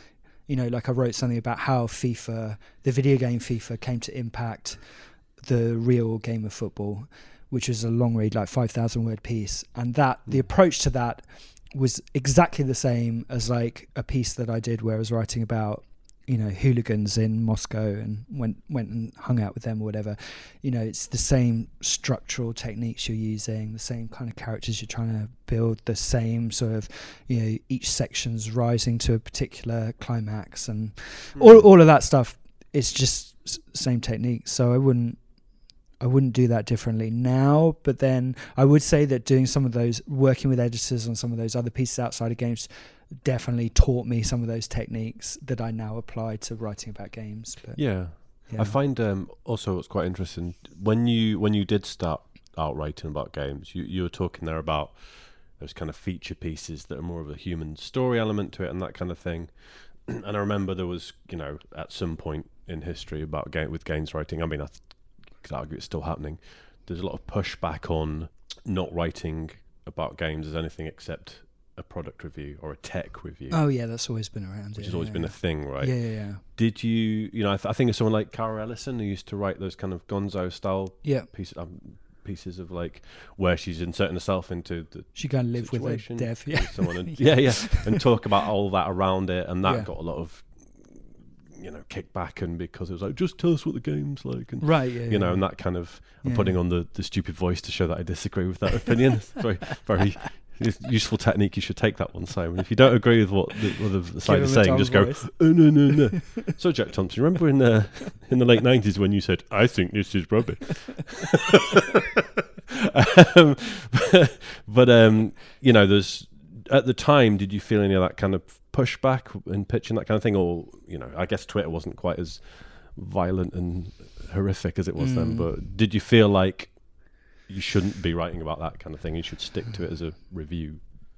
S3: you know, like I wrote something about how FIFA, the video game FIFA, came to impact the real game of football, which was a long read, like five thousand word piece. And that the approach to that was exactly the same as like a piece that I did where I was writing about, you know, hooligans in Moscow and went went and hung out with them or whatever. You know, it's the same structural techniques you're using, the same kind of characters you're trying to build, the same sort of, you know, each section's rising to a particular climax, and mm. all all of that stuff. It's just s- same techniques. So I wouldn't I wouldn't do that differently now. But then I would say that doing some of those, working with editors on some of those other pieces outside of games, definitely taught me some of those techniques that I now apply to writing about games. But
S4: yeah. yeah. I find um, also what's quite interesting, when you when you did start out writing about games, you, you were talking there about those kind of feature pieces that are more of a human story element to it and that kind of thing. And I remember there was, you know, at some point in history about game with games writing, I mean, I could argue it's still happening, there's a lot of pushback on not writing about games as anything except a product review or a tech review.
S3: Oh yeah, that's always been around.
S4: Which
S3: yeah,
S4: has always
S3: yeah,
S4: been
S3: yeah.
S4: a thing, right?
S3: Yeah, yeah, yeah.
S4: Did you, you know, I, th- I think of someone like Cara Ellison who used to write those kind of Gonzo style
S3: Yeah.
S4: pieces, um, pieces of like where she's inserting herself into the
S3: She go and live
S4: situation
S3: with a dev. Yeah,
S4: with someone and, yeah, yeah, and talk about all that around it, and that
S3: Yeah.
S4: got a lot of, you know, kickback, and because it was like, just tell us what the game's like, and
S3: right. Yeah,
S4: you know,
S3: yeah.
S4: and that kind of, I'm
S3: Yeah.
S4: putting on the, the stupid voice to show that I disagree with that opinion. It's very, very useful technique. You should take that one, Simon. If you don't agree with what the, what the side
S3: Give
S4: is
S3: him a
S4: saying,
S3: dumb
S4: just go,
S3: voice.
S4: oh, no, no, no. So, Jack Thompson, remember in the, in the late nineties when you said, I think this is rubbish? um, but, um, you know, there's, at the time, did you feel any of that kind of pushback in pitching that kind of thing? Or, you know, I guess Twitter wasn't quite as violent and horrific as it was
S3: Mm.
S4: then, but did you feel like you shouldn't be writing about that kind of thing? You should stick to it as a review?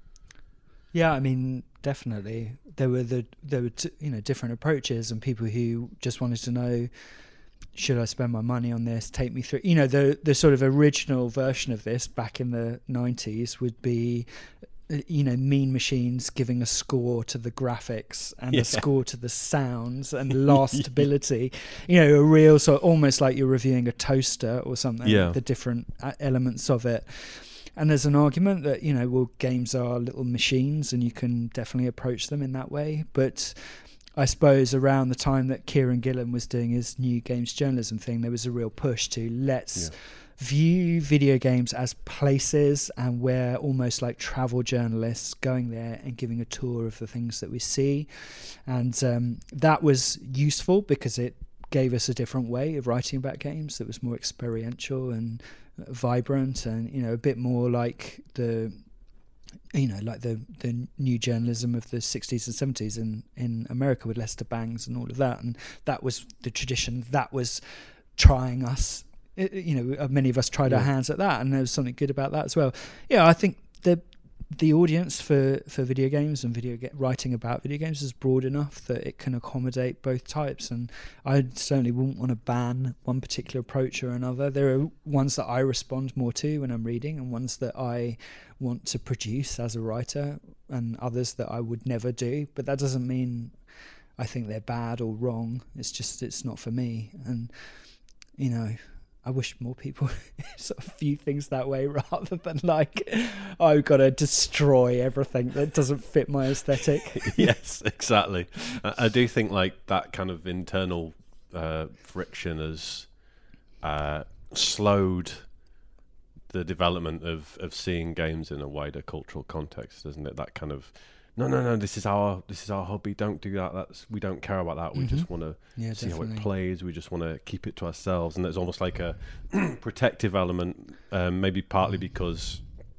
S3: Yeah, I mean, definitely. There were the there were t- you know different approaches, and people who just wanted to know, should I spend my money on this? Take me through. You know, the the sort of original version of this back in the nineties would be, you know, Mean Machines giving a score to the graphics and
S4: Yeah.
S3: a score to the sounds and lastability. You know, a real sort of almost like you're reviewing a toaster or something.
S4: Yeah.
S3: The different uh, elements of it. And there's an argument that, you know, well, games are little machines and you can definitely approach them in that way. But I suppose around the time that Kieran Gillen was doing his new games journalism thing, there was a real push to let's
S4: Yeah.
S3: view video games as places, and we're almost like travel journalists going there and giving a tour of the things that we see. And um, that was useful because it gave us a different way of writing about games that was more experiential and vibrant, and, you know, a bit more like the you know like the the new journalism of the sixties and seventies in in America with Lester Bangs and all of that. And that was the tradition that was trying us. It, you know, many of us tried
S4: Yeah.
S3: our hands at that, and there was something good about that as well. Yeah, I think the the audience for, for video games and video ga- writing about video games is broad enough that it can accommodate both types. And I certainly wouldn't want to ban one particular approach or another. There are ones that I respond more to when I'm reading, and ones that I want to produce as a writer, and others that I would never do. But that doesn't mean I think they're bad or wrong. It's just it's not for me. And, you know, I wish more people sort of view things that way rather than like, oh, I've got to destroy everything that doesn't fit my aesthetic.
S4: Yes, exactly. I, I do think like that kind of internal uh, friction has uh, slowed the development of, of seeing games in a wider cultural context, doesn't it? That kind of no, no, no. This is our this is our hobby. Don't do that. That's we don't care about that. We
S3: Mm-hmm.
S4: just want to
S3: Yeah,
S4: see how
S3: definitely.
S4: it plays. We just want to keep it to ourselves. And there's almost like a protective element, um, maybe partly because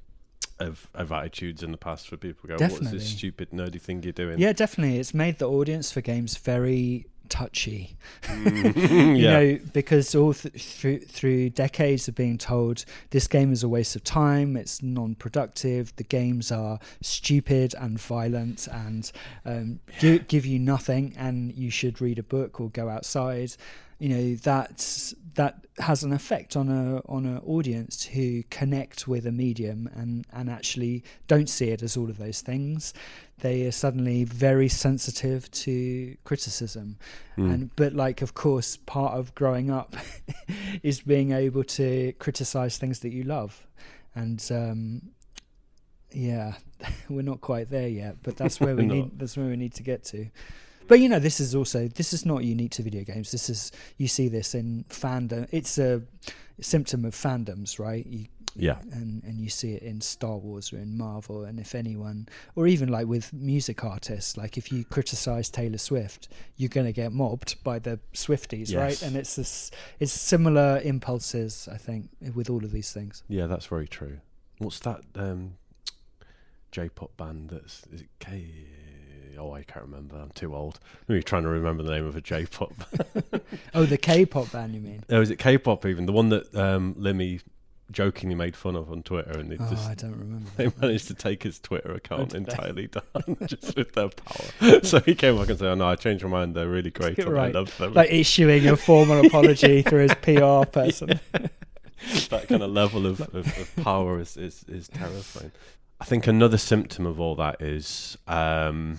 S4: of, of attitudes in the past for people who go,
S3: Definitely.
S4: what's this stupid nerdy thing you're doing?
S3: Yeah, definitely. It's made the audience for games very touchy.
S4: Mm,
S3: you
S4: yeah.
S3: know, because all th- through through decades of being told this game is a waste of time, it's non-productive, the games are stupid and violent and um, gi- give you nothing, and you should read a book or go outside. you know, that's that has an effect on a on an audience who connect with a medium and and actually don't see it as all of those things. They are suddenly very sensitive to criticism.
S4: Mm.
S3: And but like, of course, part of growing up is being able to criticize things that you love. And um yeah, we're not quite there yet, but that's where we need that's where we need to get to. But you know, this is also this is not unique to video games. This is you see this in fandom. It's a symptom of fandoms, right? You,
S4: Yeah.
S3: And and you see it in Star Wars or in Marvel, and if anyone, or even like with music artists, like if you criticize Taylor Swift, you're going to get mobbed by the Swifties,
S4: Yes.
S3: right? And it's this, it's similar impulses, I think, with all of these things.
S4: Yeah, that's very true. What's that um, J-pop band that's... Is it K... Oh, I can't remember. I'm too old. I'm trying to remember the name of a J-pop.
S3: Oh, the K-pop band, you mean?
S4: Oh, is it K-pop even? The one that um, Lemmy jokingly made fun of on Twitter, and they
S3: Oh,
S4: just
S3: I don't remember.
S4: they
S3: that.
S4: managed to take his Twitter account
S3: did they?
S4: entirely down just with their power. So he came back and said, "Oh no, I changed my mind. They're really great. And
S3: Right.
S4: I love them."
S3: Like issuing a formal apology through his P R person.
S4: That kind of level of, of, of power is, is is terrifying. I think another symptom of all that is um,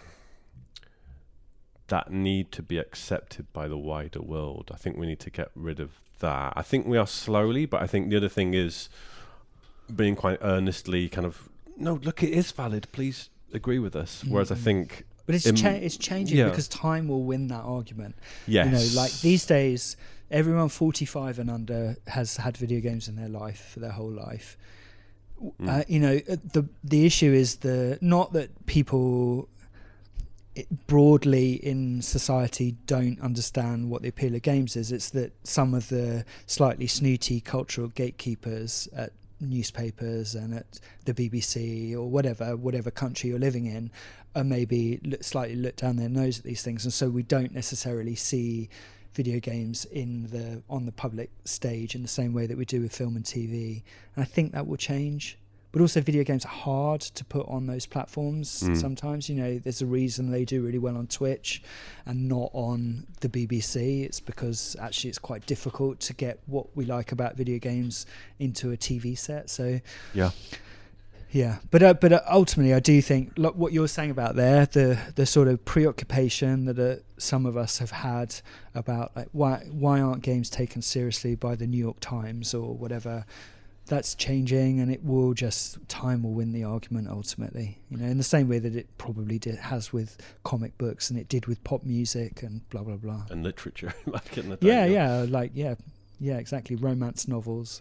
S4: that need to be accepted by the wider world. I think we need to get rid of that. I think we are slowly, but I think the other thing is being quite earnestly kind of, no, look, it is valid. Please agree with us. Whereas I
S3: Mm.
S4: think,
S3: But it's
S4: Im-
S3: cha- it's changing
S4: yeah.
S3: because time will win that argument.
S4: yes,
S3: You know, like these days, everyone forty-five and under has had video games in their life for their whole life. W-
S4: Mm.
S3: Uh, you know, uh, the the issue is the not that people it broadly in society don't understand what the appeal of games is. It's that some of the slightly snooty cultural gatekeepers at newspapers and at the B B C or whatever whatever country you're living in are maybe look, slightly look down their nose at these things, and so we don't necessarily see video games in the on the public stage in the same way that we do with film and T V. And I think that will change. But also video games are hard to put on those platforms
S4: Mm.
S3: sometimes. You know, there's a reason they do really well on Twitch and not on the B B C. It's because actually it's quite difficult to get what we like about video games into a T V set. So
S4: yeah,
S3: yeah, but uh, but uh, ultimately, I do think look, what you're saying about there, the the sort of preoccupation that uh, some of us have had about like why why aren't games taken seriously by the New York Times or whatever, that's changing, and it will just time will win the argument ultimately. You know, in the same way that it probably did, has with comic books and it did with pop music and blah blah blah.
S4: and literature back in the day.
S3: Yeah, yeah, like yeah, yeah, exactly. Romance novels.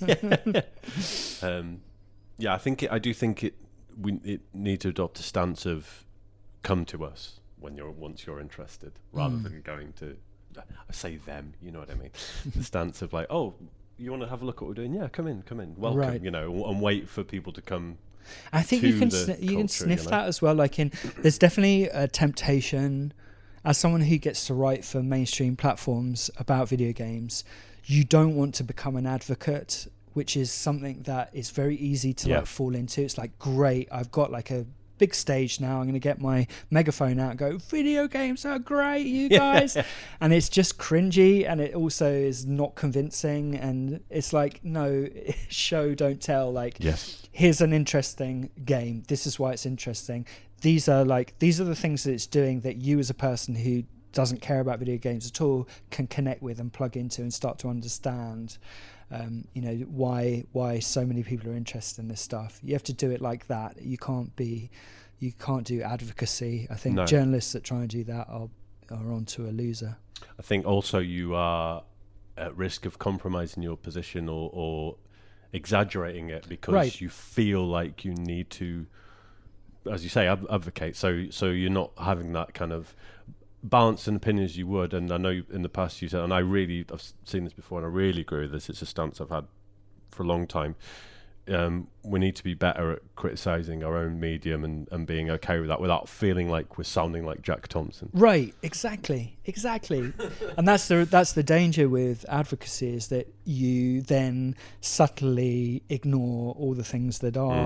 S4: Um, yeah, I think it, I do think it. We it need to adopt a stance of come to us when you're once you're interested, rather
S3: Mm.
S4: than going to. I say them, you know what I mean. The stance of like, oh, you want to have a look at what we're doing? Yeah, come in, come in, welcome.
S3: Right.
S4: You know, and wait for people to come.
S3: I think
S4: to
S3: you can
S4: the
S3: sni- you can
S4: culture,
S3: sniff
S4: you know?
S3: that as well. Like in, there's definitely a temptation. As someone who gets to write for mainstream platforms about video games, you don't want to become an advocate, which is something that is very easy to
S4: Yeah.
S3: like fall into. It's like, great, I've got like a big stage now. I'm going to get my megaphone out and go, video games are great, you guys. And it's just cringy, and it also is not convincing. And it's like, no, show, don't tell. Like,
S4: Yes.
S3: here's an interesting game. This is why it's interesting. These are like these are the things that it's doing that you as a person who doesn't care about video games at all can connect with and plug into and start to understand. Um, you know why why so many people are interested in this stuff. You have to do it like that. You can't be you can't do advocacy. I think
S4: No.
S3: journalists that try and do that are are onto a loser.
S4: I think also you are at risk of compromising your position or, or exaggerating it because
S3: Right.
S4: you feel like you need to, as you say, ad- advocate. So so you're not having that kind of balance and opinion as you would. And I know in the past you said, and I really, I've seen this before and I really agree with this. It's a stance I've had for a long time. Um, we need to be better at criticising our own medium and, and being okay with that without feeling like we're sounding like Jack Thompson.
S3: Right, exactly, exactly. And that's the that's the danger with advocacy, is that you then subtly ignore all the things that are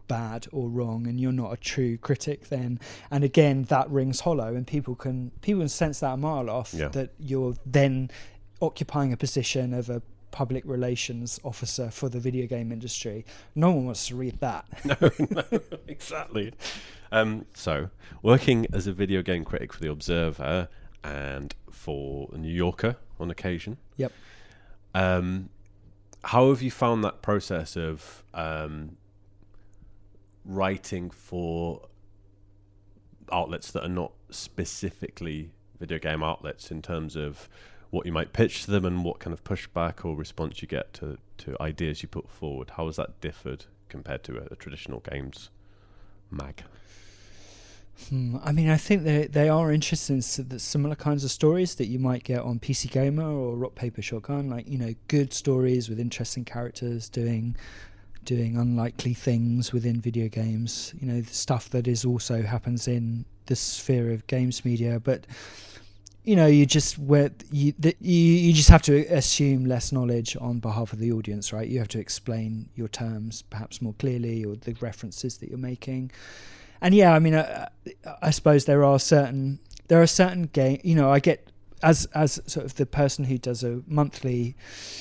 S3: bad or wrong, and you're not a true critic then. And again, that rings hollow, and people can people can sense that a mile off,
S4: Yeah.
S3: that you're then occupying a position of a public relations officer for the video game industry. No one wants to read that.
S4: No, no, exactly. Um, so, working as a video game critic for The Observer and for The New Yorker on occasion.
S3: Yep.
S4: Um, how have you found that process of um, writing for outlets that are not specifically video game outlets, in terms of what you might pitch to them and what kind of pushback or response you get to, to ideas you put forward? How has that differed compared to a, a traditional games mag?
S3: Hmm, I mean, I think they they are interested in s- the similar kinds of stories that you might get on P C Gamer or Rock Paper Shotgun, like, you know, good stories with interesting characters doing doing unlikely things within video games. You know, the stuff that is also happens in the sphere of games media, but you know, you just where you, the, you you just have to assume less knowledge on behalf of the audience, right? You have to explain your terms perhaps more clearly, or the references that you're making. And yeah, I mean, I, I suppose there are certain there are certain game. You know, I get as as sort of the person who does a monthly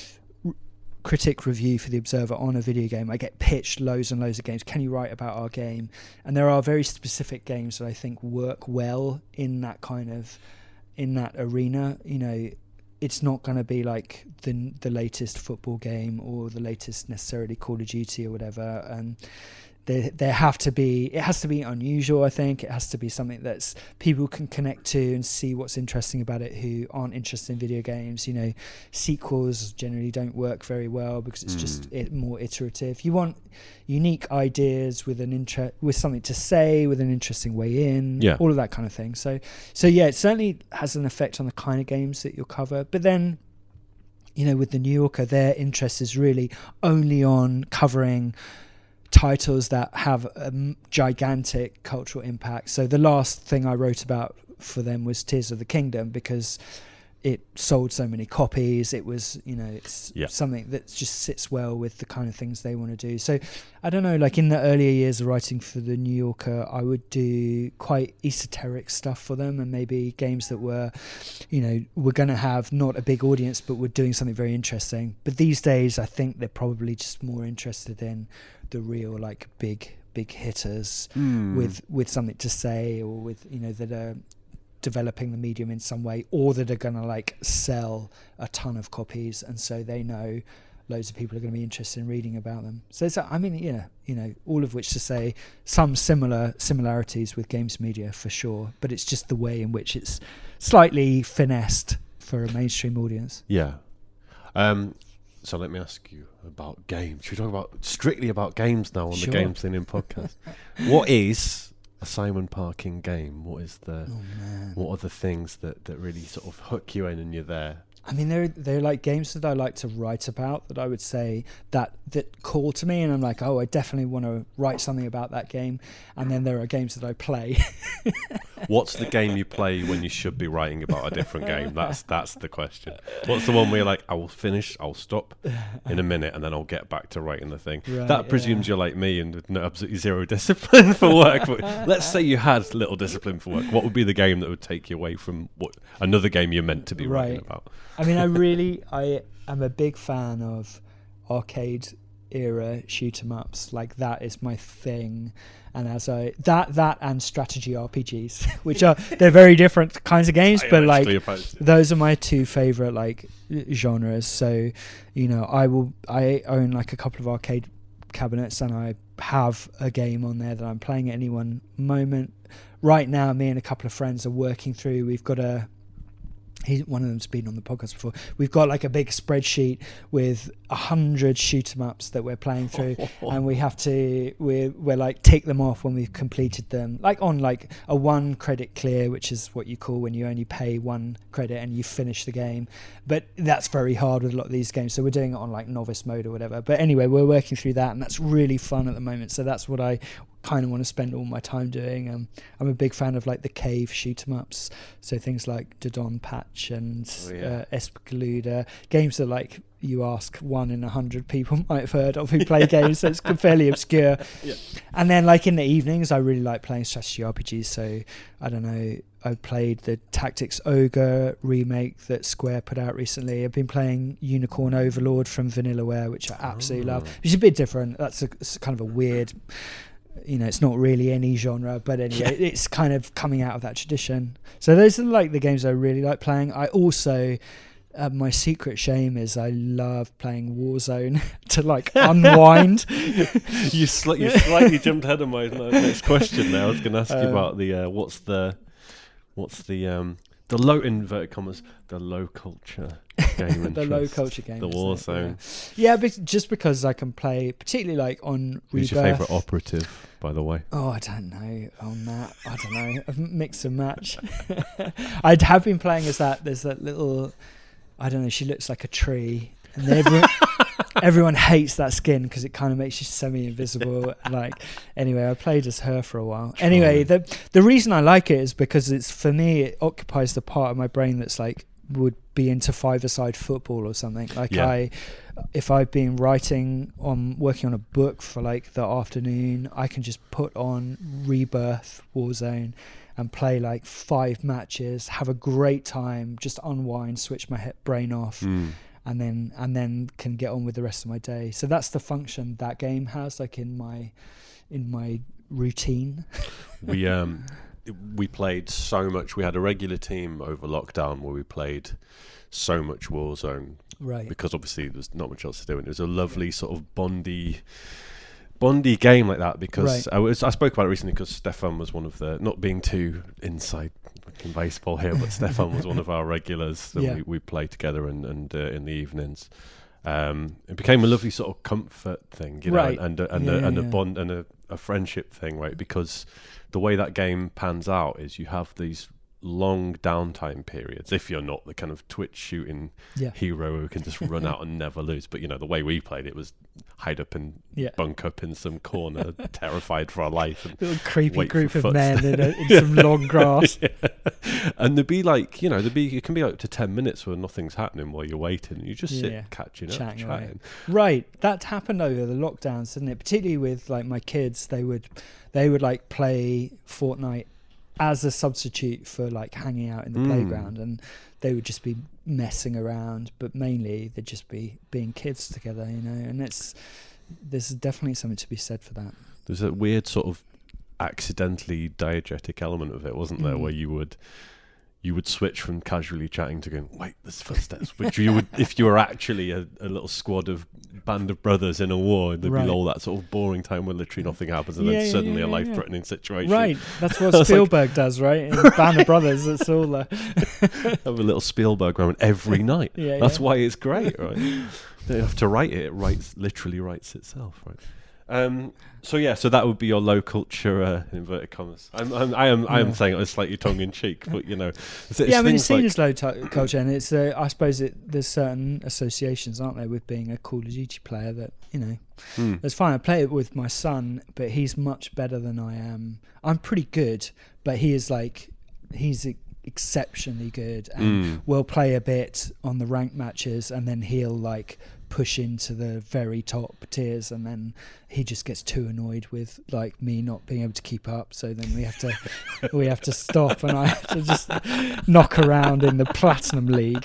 S3: r- critic review for The Observer on a video game, I get pitched loads and loads of games. Can you write about our game? And there are very specific games that I think work well in that kind of in that arena. You know, it's not going to be like the the latest football game or the latest necessarily Call of Duty or whatever. And there there have to be it has to be unusual. I think it has to be something that's people can connect to and see what's interesting about it, who aren't interested in video games. You know, sequels generally don't work very well because it's mm. just it, more iterative. You want unique ideas with an inter- with something to say, with an interesting way in,
S4: yeah.
S3: all of that kind of thing. So, so yeah, it certainly has an effect on the kind of games that you'll cover. But then, you know, with the New Yorker, their interest is really only on covering titles that have a gigantic cultural impact. So the last thing I wrote about for them was Tears of the Kingdom, because it sold so many copies. It was, you know, it's
S4: yeah.
S3: something that just sits well with the kind of things they want to do. So I don't know, like in the earlier years of writing for the New Yorker, I would do quite esoteric stuff for them, and maybe games that were, you know, were going to have not a big audience, but were doing something very interesting. But these days, I think they're probably just more interested in the real, like, big, big hitters
S4: mm.
S3: with, with something to say, or with, you know, that are developing the medium in some way, or that are going to like sell a ton of copies, and so they know loads of people are going to be interested in reading about them. So it's, I mean, yeah, you know, all of which to say some similar similarities with games media for sure, but it's just the way in which it's slightly finessed for a mainstream audience.
S4: Yeah. Um, so let me ask you about games. Should we talk about strictly about games now on
S3: Sure.
S4: the Games Thinning podcast? What is a Simon Parkin game? What is the
S3: Oh, man.
S4: what are the things that, that really sort of hook you in and you're there?
S3: I mean, they're they're like games that I like to write about, that I would say that that call to me, and I'm like, oh, I definitely want to write something about that game. And then there are games that I play.
S4: What's the game you play when you should be writing about a different game? That's that's the question. What's the one where you're like, I will finish, I'll stop in a minute, and then I'll get back to writing the thing?
S3: Right,
S4: that presumes
S3: yeah.
S4: you're like me and with no, absolutely zero discipline for work. But let's say you had little discipline for work. What would be the game that would take you away from what another game you're meant to be
S3: Right.
S4: writing about?
S3: I mean, I really, I am a big fan of arcade era shoot 'em ups. Like, that is my thing. And as I that that and strategy R P Gs, which are they're very different kinds of games, but like those are my two favorite like genres. So, you know, I will I own like a couple of arcade cabinets, and I have a game on there that I'm playing at any one moment. Right now, me and a couple of friends are working through. We've got a He, one of them's been on the podcast before. We've got like a big spreadsheet with a hundred shoot 'em ups that we're playing through, and we have to we're we're like tick them off when we've completed them, like on like a one credit clear, which is what you call when you only pay one credit and you finish the game. But that's very hard with a lot of these games, so we're doing it on like novice mode or whatever. But anyway, we're working through that, and that's really fun at the moment. So that's what I kind of want to spend all my time doing. Um, I'm a big fan of like the cave shoot 'em ups, so things like Dodon Patch and
S4: Oh, yeah.
S3: uh, Espgaluda, games that like you ask one in a hundred people might have heard of who play games, so it's fairly obscure.
S4: Yeah.
S3: And then like in the evenings, I really like playing strategy R P Gs. So I don't know, I played the Tactics Ogre remake that Square put out recently. I've been playing Unicorn Overlord from Vanillaware, which I absolutely
S4: Oh.
S3: love. Which is a bit different. That's a, it's kind of a weird, you know, it's not really any genre, but anyway,
S4: Yeah.
S3: it's kind of coming out of that tradition. So those are like the games I really like playing. I also, uh, my secret shame is I love playing Warzone to like unwind.
S4: you, sli- you slightly jumped ahead of my next question there. I was going to ask you
S3: Um,
S4: about the uh, what's the what's the um, the low inverted commas the low culture game
S3: the low
S4: interest,
S3: culture game.
S4: the
S3: isn't it?
S4: Warzone.
S3: Yeah, yeah but just because I can play, particularly like on
S4: Who's
S3: Rebirth.
S4: your favourite operative, by the way?
S3: Oh, I don't know on that. I don't know. I've mixed and match. I have been playing as that. There's that little, I don't know, she looks like a tree. And everyone, everyone hates that skin because it kind of makes you semi-invisible. Like, anyway, I played as her for a while. Anyway, the the reason I like it is because it's, for me, it occupies the part of my brain that's like, would be into five-a-side football or something. Like
S4: Yeah.
S3: I, if I've been writing on, working on a book for like the afternoon, I can just put on Rebirth Warzone and play like five matches, have a great time, just unwind, switch my he- brain off.
S4: Mm.
S3: and then and then can get on with the rest of my day. So that's the function that game has, like in my in my routine.
S4: we um we played so much. We had a regular team over lockdown where we played so much Warzone
S3: Right.
S4: because obviously there's not much else to do, and it was a lovely sort of bondy bondy game like that. Because
S3: Right.
S4: I was I spoke about it recently because Stefan was one of the, not being too inside in baseball here, but Stefan was one of our regulars that
S3: Yeah.
S4: we, we played together and and uh, in the evenings. Um, it became a lovely sort of comfort thing, you know,
S3: Right.
S4: and a, and
S3: Yeah,
S4: a,
S3: yeah,
S4: and a
S3: yeah.
S4: bond and a, a friendship thing, right? Because the way that game pans out is you have these long downtime periods if you're not the kind of twitch shooting
S3: Yeah.
S4: hero who can just run out and never lose. But you know, the way we played it was hide up and
S3: Yeah.
S4: bunk up in some corner, terrified for our life, and
S3: Little creepy
S4: wait
S3: group
S4: for
S3: of men in, a, in
S4: Yeah.
S3: some long grass.
S4: Yeah. And there'd be like, you know, there'd be it can be up to ten minutes where nothing's happening while you're waiting. You just sit
S3: Yeah.
S4: catching up,
S3: Chatting
S4: chatting.
S3: away. Right, that happened over the lockdowns, didn't it? Particularly with like my kids, they would they would like play Fortnite as a substitute for like hanging out in the
S4: Mm.
S3: playground, and they would just be messing around, but mainly they'd just be being kids together, you know. And it's there's definitely something to be said for that.
S4: There's a weird sort of accidentally diegetic element of it, wasn't there,
S3: Mm.
S4: where you would you would switch from casually chatting to going, wait, there's footsteps, which you would, if you were actually a, a little squad of band of brothers in a war, there'd
S3: Right.
S4: be all that sort of boring time where literally nothing happens, and
S3: Yeah,
S4: then
S3: yeah,
S4: suddenly
S3: yeah,
S4: a
S3: yeah,
S4: life-threatening situation.
S3: Right, that's
S4: I
S3: what
S4: was like-
S3: Spielberg does, right? In Band of Brothers, it's all the
S4: Have a little Spielberg moment every night.
S3: yeah.
S4: That's
S3: yeah.
S4: why it's great, right? You don't have to write it; it writes literally writes itself, right? Um, so yeah, so that would be your low culture uh, in inverted commas. I'm, I'm, I am, I am
S3: Yeah.
S4: saying it slightly tongue in cheek, but you know, it's, it's
S3: Yeah, I mean, it's
S4: things
S3: seen
S4: like,
S3: as low t- culture, and it's uh, I suppose it, there's certain associations, aren't there, with being a Call of Duty player that, you know,
S4: hmm.
S3: it's fine. I play it with my son, but he's much better than I am. I'm pretty good, but he is like, he's e- exceptionally good, and
S4: Mm.
S3: we'll play a bit on the ranked matches, and then he'll like push into the very top tiers, and then he just gets too annoyed with like me not being able to keep up, so then we have to we have to stop, and I have to just knock around in the Platinum League.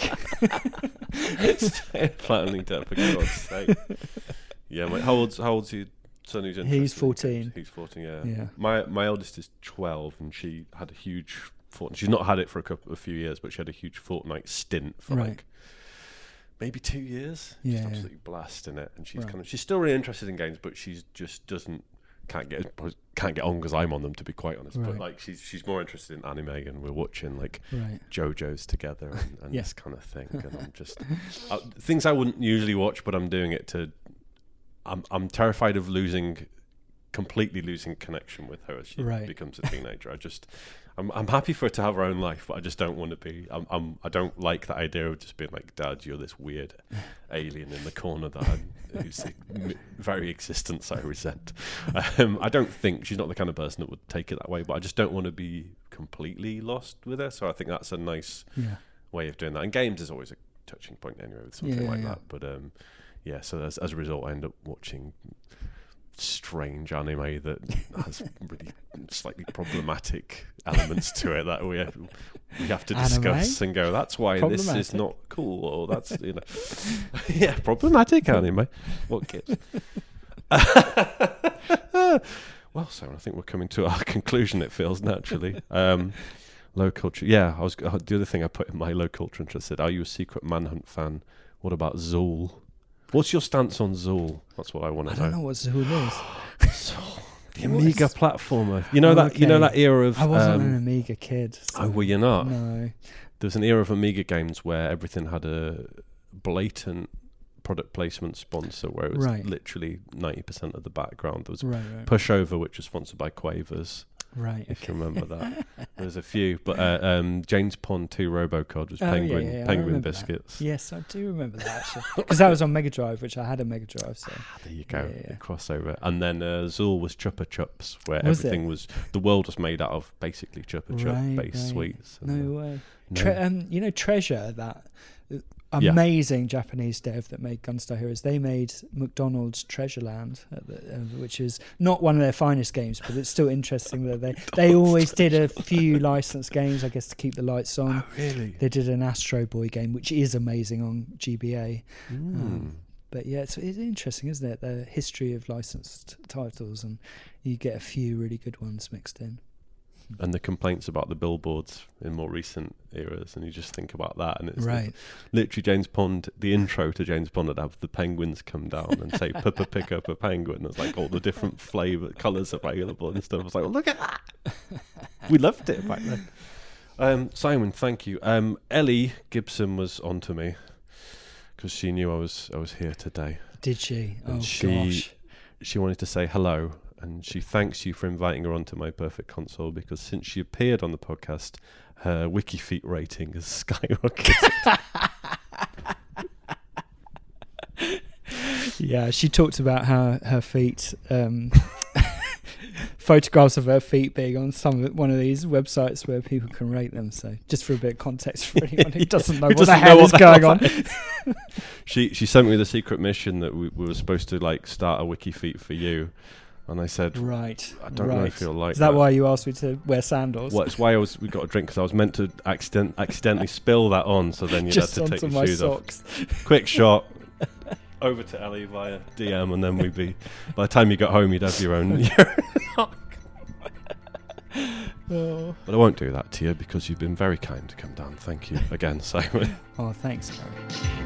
S4: Platinum League up, for God's sake. Yeah, mate. How old's how old's your son who's interested?
S3: He's
S4: in
S3: fourteen.
S4: games? He's fourteen. Yeah.
S3: Yeah.
S4: My my eldest is twelve, and she had a huge Fortnite. She's not had it for a couple a few years, but she had a huge Fortnite stint for
S3: Right.
S4: like maybe two years.
S3: Yeah,
S4: She's
S3: yeah.
S4: absolutely blasting it, and she's
S3: Right.
S4: kind of she's still really interested in games, but she's just doesn't can't get can't get on because I'm on them, to be quite honest.
S3: Right.
S4: But like she's she's more interested in anime, and we're watching like
S3: Right.
S4: JoJo's together and, and
S3: Yeah.
S4: this kind of thing. And I'm just uh, things I wouldn't usually watch, but I'm doing it to. I'm I'm terrified of losing completely losing connection with her as she
S3: Right.
S4: becomes a teenager. I just, I'm, I'm happy for her to have her own life, but I just don't want to be. I'm, I'm, I don't like that idea of just being like, Dad, you're this weird alien in the corner that I, whose very existence I resent. Um, I don't think she's not the kind of person that would take it that way, but I just don't want to be completely lost with her. So I think that's a nice
S3: Yeah.
S4: way of doing that. And games is always a touching point anyway with something
S3: Yeah,
S4: like
S3: yeah.
S4: that. But um, yeah, so as, as a result, I end up watching strange anime that has really slightly problematic elements to it that we have, we have to discuss
S3: Anime?
S4: and go, that's why this is
S3: Problematic.
S4: not cool, or that's, you know, yeah, problematic anime. What gives? Well, so I think we're coming to our conclusion, it feels, naturally. Um, low culture. Yeah, I was uh, the other thing I put in my low culture interest said, are you a Secret Manhunt fan? What about Zool? What's your stance on Zool? That's what I want
S3: I
S4: to
S3: don't
S4: know.
S3: know what Zool is.
S4: Zool, the
S3: What
S4: Amiga
S3: is-
S4: platformer. You know
S3: Oh,
S4: that you know
S3: okay.
S4: that era of
S3: I wasn't
S4: um,
S3: an Amiga kid. So
S4: Oh, were you not?
S3: No.
S4: There was an era of Amiga games where everything had a blatant product placement sponsor, where it was
S3: Right.
S4: literally ninety percent of the background. There was
S3: Right, right.
S4: Pushover, which was sponsored by Quavers,
S3: Right.
S4: if you remember that. There's a few, but uh, um, James Pond two Robocod was
S3: Oh, yeah,
S4: Penguin
S3: yeah, yeah, I
S4: Penguin
S3: remember that.
S4: biscuits.
S3: Yes, I do remember that actually, because that was on Mega Drive, which I had a Mega Drive. So
S4: There you go,
S3: Yeah, yeah.
S4: the crossover. And then uh, Zool was Chupa Chups, where
S3: Was
S4: everything was the world was made out of basically Chupa Chup
S3: Right,
S4: based
S3: right.
S4: sweets. And,
S3: no
S4: uh,
S3: way.
S4: no.
S3: Tre- um, you know, Treasure, that uh,
S4: Yeah.
S3: amazing Japanese dev that made Gunstar Heroes. They made McDonald's Treasureland, at the, uh, which is not one of their finest games, but it's still interesting that they they always did a few licensed games, I guess, to keep the lights on.
S4: Oh, really?
S3: They did an Astro Boy game, which is amazing on G B A.
S4: Mm.
S3: Um, But yeah, it's, it's interesting, isn't it? The history of licensed titles, and you get a few really good ones mixed in.
S4: And the complaints about the billboards in more recent eras, and you just think about that, and it's
S3: Right.
S4: literally James Pond. The intro to James Pond would have the penguins come down and say, "Pippa, pick up a penguin." It's like all the different flavour colours available and stuff. I was like, well, look at that. We loved it back then. Um, Simon, thank you. Um, Ellie Gibson was on to me because she knew I was I was here today.
S3: Did she?
S4: And
S3: Oh
S4: she-
S3: gosh.
S4: She wanted to say hello, and she thanks you for inviting her onto My Perfect Console, because since she appeared on the podcast, her WikiFeet rating has skyrocketed.
S3: Yeah, she talked about how her feet, um, photographs of her feet being on some one of these websites where people can rate them. So, just for a bit of context for anyone who
S4: Yeah,
S3: doesn't know
S4: who
S3: what the
S4: doesn't know
S3: hell
S4: what
S3: is
S4: the
S3: going
S4: hell
S3: on.
S4: that she she sent me the secret mission that we, we were supposed to like start a WikiFeet for you, and I said,
S3: Right.
S4: I don't
S3: right.
S4: really feel like
S3: Is that
S4: that.
S3: why you asked me to wear sandals?
S4: Well, it's why I was we got a drink, because I was meant to accident accidentally spill that on, so then you'd
S3: Just
S4: have to take
S3: onto
S4: your
S3: my
S4: shoes
S3: socks.
S4: off. Quick shot over to Ellie via D M, and then we'd be. By the time you got home, you'd have your own. Your own
S3: Oh.
S4: But I won't do that to you, because you've been very kind to come down. Thank you again, Simon.
S3: oh, thanks, Gary.